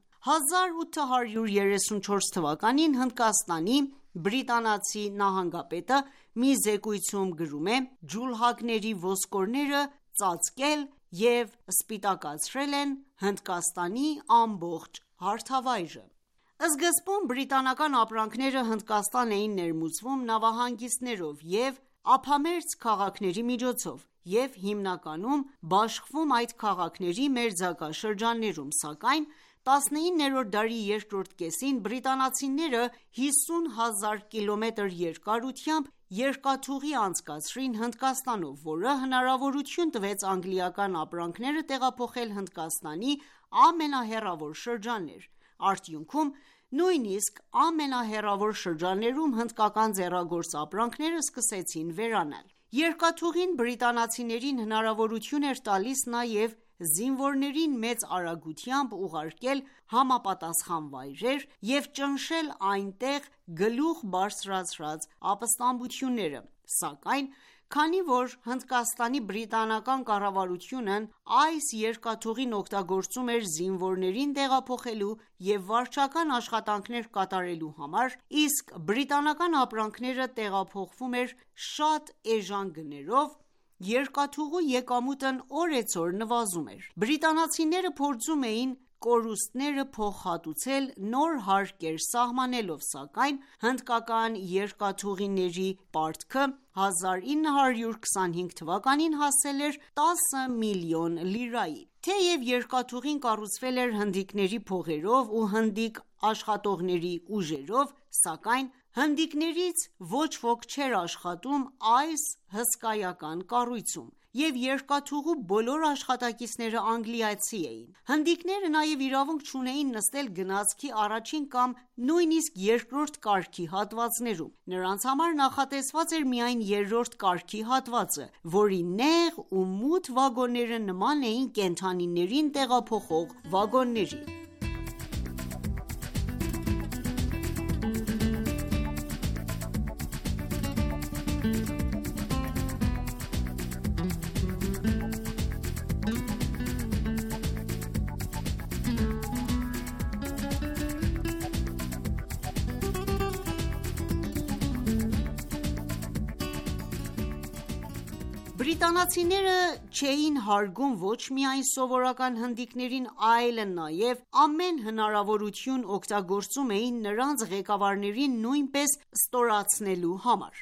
F: 1834 թվականին Հնդկաստանի բրիտանացի նահանգապետը մի զեկույցում գրում է. «Ջուլհակների ոսկորները ծածկել և սպիտակացրել են Հնդկաստանի ամբողջ հարթավայրը»: Սկզբում բրիտանական ապրանքները Հնդկաստան էին ներմուծվում նավահանգիստներով և ափամերձ քաղաքների միջոցով և հիմնականում բաշխվում այդ քաղաքների մերձակա շրջաններում, սակայն 19-րդ դարի երկրորդ կեսին բրիտանացիները 50,000 կմ երկարությամբ երկաթուղի անցկացրին Հնդկաստանով, որը հնարավորություն տվեց անգլիական ապրանքները տեղափոխել Հնդկաստանի ամենահեռավոր շրջաններ: Արդյունքում նույնիսկ ամենահեռավոր շրջաններում հնդկական ձեռագործ ապրանքները սկսեցին վերանալ: Երկաթուղին բրիտանացիներին հնարավորություն էր տալիս նաև զինվորներին մեծ արագությամբ ուղարկել համապատասխան վայրեր և ճնշել այնտեղ գլուխ բարձրացրած ապստամբությունները, սակայն քանի որ Հնդկաստանի բրիտանական կառավարությունն այս երկաթուղին օգտագործում էր զինվորներին տեղափոխելու և վարչական աշխատանքներ կատարելու համար, իսկ բրիտանական ապրանքները տեղափոխվում էր շատ էժան գներով, երկաթուղու եկամուտն օրեցօր նվազում էր։ Բրիտանացիները փորձում էին կորուստները փոխհատուցել նոր հարկեր սահմանելով, սակայն հնդկական երկաթուղիների պարտքը 1925 թվականին հասել էր 10 միլիոն լիրայի։ Թեև երկաթուղին կառուցվել էր հնդիկների փողերով ու հնդիկ աշխատողների ուժերով, սակայն հնդիկներից ոչ ոք չէր աշխատում այս հսկայական կառույցում, և երկաթուղու բոլոր աշխատակիցները անգլիացի էին։ Հնդիկները նաև իրավունք չունեին նստել գնացքի առաջին կամ նույնիսկ երկրորդ կարգի հատվածներում։ Նրանց համար նախատեսված էր միայն երրորդ կարգի հատվածը, որի նեղ ու մութ վագոնները նման էին կենդանիներին տեղափոխող վագոնների։ Բրիտանացիները չէին հարգում ոչ միայն սովորական հնդիկներին, այլ նաև ամեն հնարավորություն օգտագործում էին նրանց ղեկավարներին նույնպես ստորացնելու համար։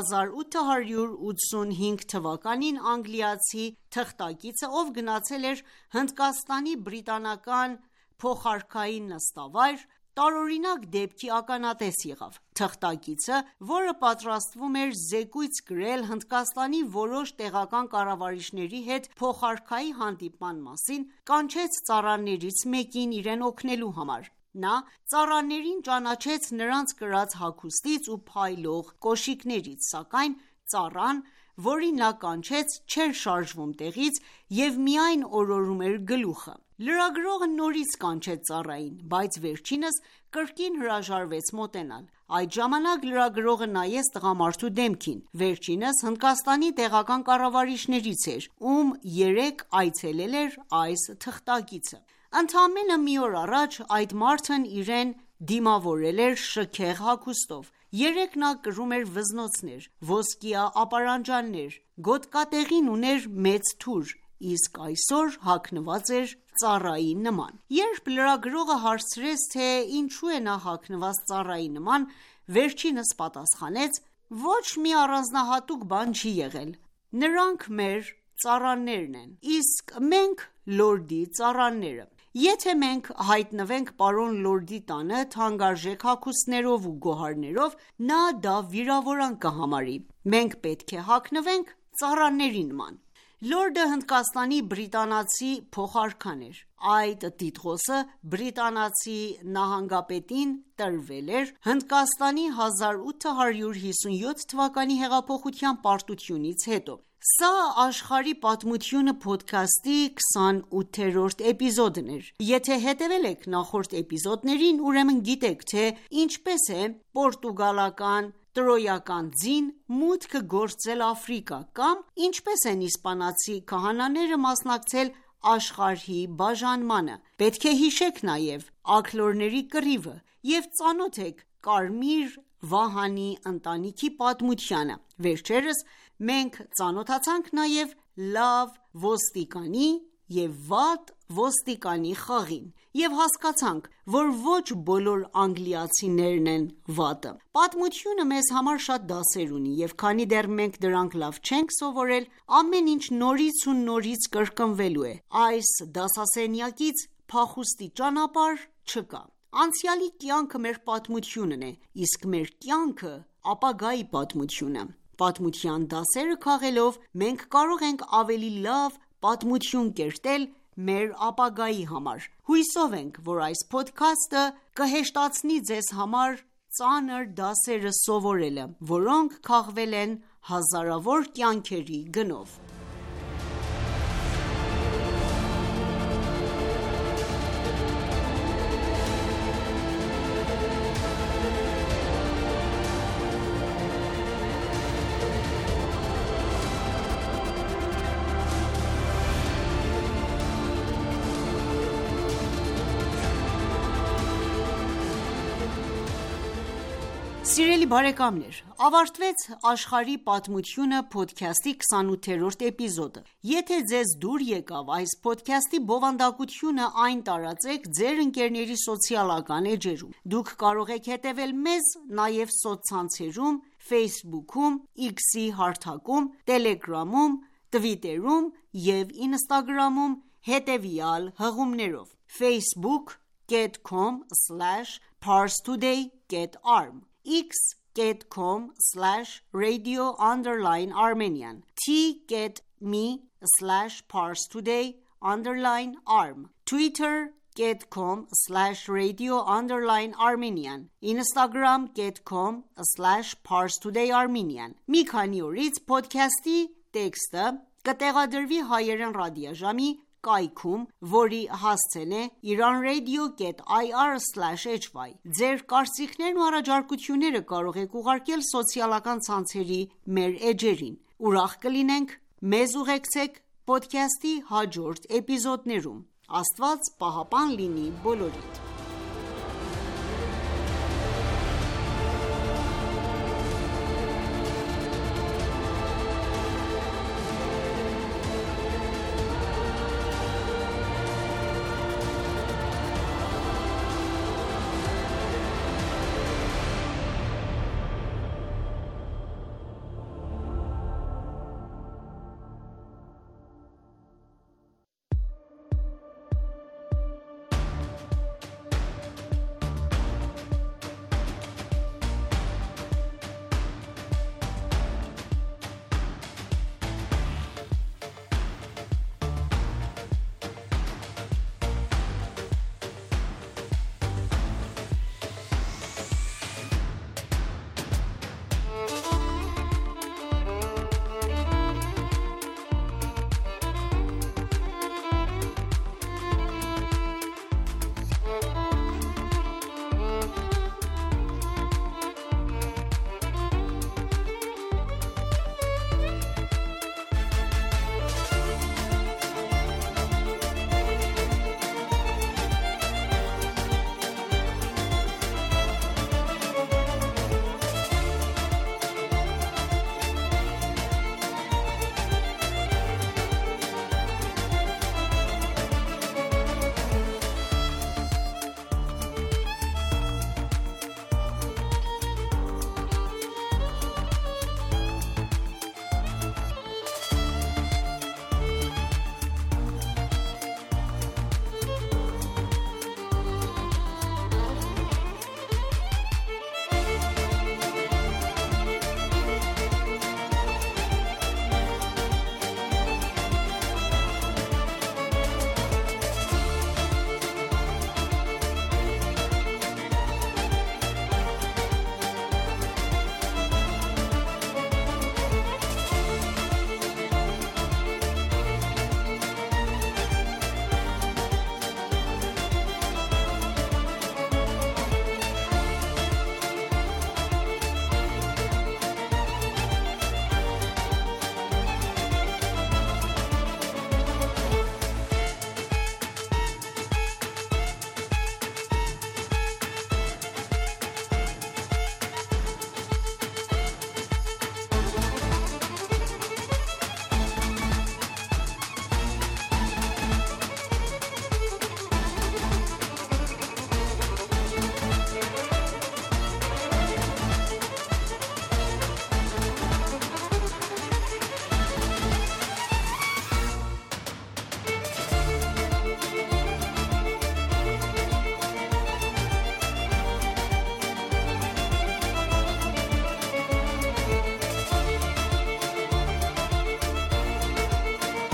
F: 1885 թվականին անգլիացի թղթակիցը, ով գնացել էր Հնդկաստանի բրիտանական փոխարքային նստավայր, տարօրինակ դեպքի ականատես եղավ։ Թղթակիցը, որը պատրաստվում էր զեկույց գրել Հնդկաստանի որոշ տեղական կառավարիչների հետ փոխարքայի հանդիպման մասին, կանչեց ծառաներից մեկին իրեն օգնելու համար։ Նա ծառաներին ճանաչեց նրանց կրած հագուստից ու փայլող կոշիկներից, սակայն ծառան, որին նա կանչեց, չէր շարժվում տեղից և միայն օրորում էր գլուխը։ Լրագրողը նորից կանչեց ծառային, բայց վերջինս կրկին հրաժարվեց մոտենալ։ Այդ ժամանակ լրագրողը նայեց տղամարդու դեմքին։ Վերջինս Հնդկաստանի տեղական կառավարիչներից էր, ում երեկ այցելել էր այս թղթակիցը։ Ընդամենը մի օր առաջ այդ մարդն իրեն դիմավորել էր շքեղ հագուստով։ Երեկ նա կրում էր վզնոցներ, ոսկյա ապարանջաններ, գոտկատեղին ուներ մեծ թուր, իսկ այսօր հագնված էր ծառայի նման։ Երբ լրագրողը հարցրեց, թե ինչու է նա հագնված ծառայի նման, վերջինս պատասխանեց. «Ոչ մի առանձնահատուկ բան չի եղել։ Նրանք մեր ծառաներն են, իսկ մենք լորդի ծառաները։ Եթե մենք հայտնվենք պարոն լորդի տանը թանկարժեք հագուստներով ու գոհարներով, նա դա վիրավորանք կհամարի։ Մենք պետք է հագնվենք ծառաների նման»։ Լորդը Հնդկաստանի բրիտանացի փոխարքան էր։ Այդ տիտղոսը բրիտանացի նահանգապետին տրվել էր Հնդկաստանի 1857 թվականի հեղափոխության պարտությունից հետո։ Սա «Աշխարհի պատմությունը» փոդքասթի 28-րդ էպիզոդն էր։ Եթե հետևել եք նախորդ էպիզոդներին, ուրեմն գիտեք, թե ինչպես է պորտուգալական տրոյական ձին մուտք գործել Աֆրիկա, կամ ինչպես են իսպանացի քահանաները մասնակցել աշխարհի բաժանմանը։ Պետք է հիշեք նաև աքլորների կռիվը և ծանոթ եք Կարմիր Վահանի ընտանիքի պատմությանը։ Վերջերս մենք ծանոթացանք նաև լավ ոստիկանի և վատ ոստիկանի խաղին և հասկացանք, որ ոչ բոլոր անգլիացիներն են վատը։ Պատմությունը մեզ համար շատ դասեր ունի, և քանի դեռ մենք դրանք լավ չենք սովորել, ամեն ինչ նորից ու նորից կրկնվելու է։ Այս դասասենյակից փախուստի ճանապարհ չկա։ Անցյալի կյանքը մեր պատմությունն է, իսկ մեր կյանքը ապագայի պատմությունը։ Պատմության դասերը քաղելով մենք կարող ենք ավելի լավ պատմություն կերտել մեր ապագայի համար։ Հուսով ենք, որ այս փոդքասթը կհեշտացնի ձեզ համար ծանր դասերը սովորելը, որոնք քաղվել են հազարավոր կյանքերի գնով։ Սիրելի բարեկամներ, ավարտվեց «Աշխարհի պատմությունը» փոդքասթի 28-րդ էպիզոդը։ Եթե ձեզ դուր եկավ այս փոդքասթի բովանդակությունը, այն տարածեք ձեր ընկերների սոցիալական էջերում։ Դուք կարող եք հետևել մեզ նաև սոցցանցերում, Facebook-ում, X-ի հարթակում, Telegram-ում, Twitter-ում և Instagram-ում հետևյալ հղումներով. facebook.com/parstoday.arm x.com/radio_armenian t.me/parstoday_arm twitter.com/radio_armenian instagram.com/parstodayarmenian Մի քանի օրից փոդքասթի տեքստը կտեղադրվի հայերեն ռադիոժամի կայքում, որի հասցեն է iranradio.ir/hy Ձեր կարծիքներն ու առաջարկությունները կարող եք ուղարկել սոցիալական ցանցերի մեր էջերին։ Ուրախ կլինենք մեզ ուղեկցեք փոդքասթի հաջորդ էպիզոդներում։ Աստված պահապան լինի բոլորիդ։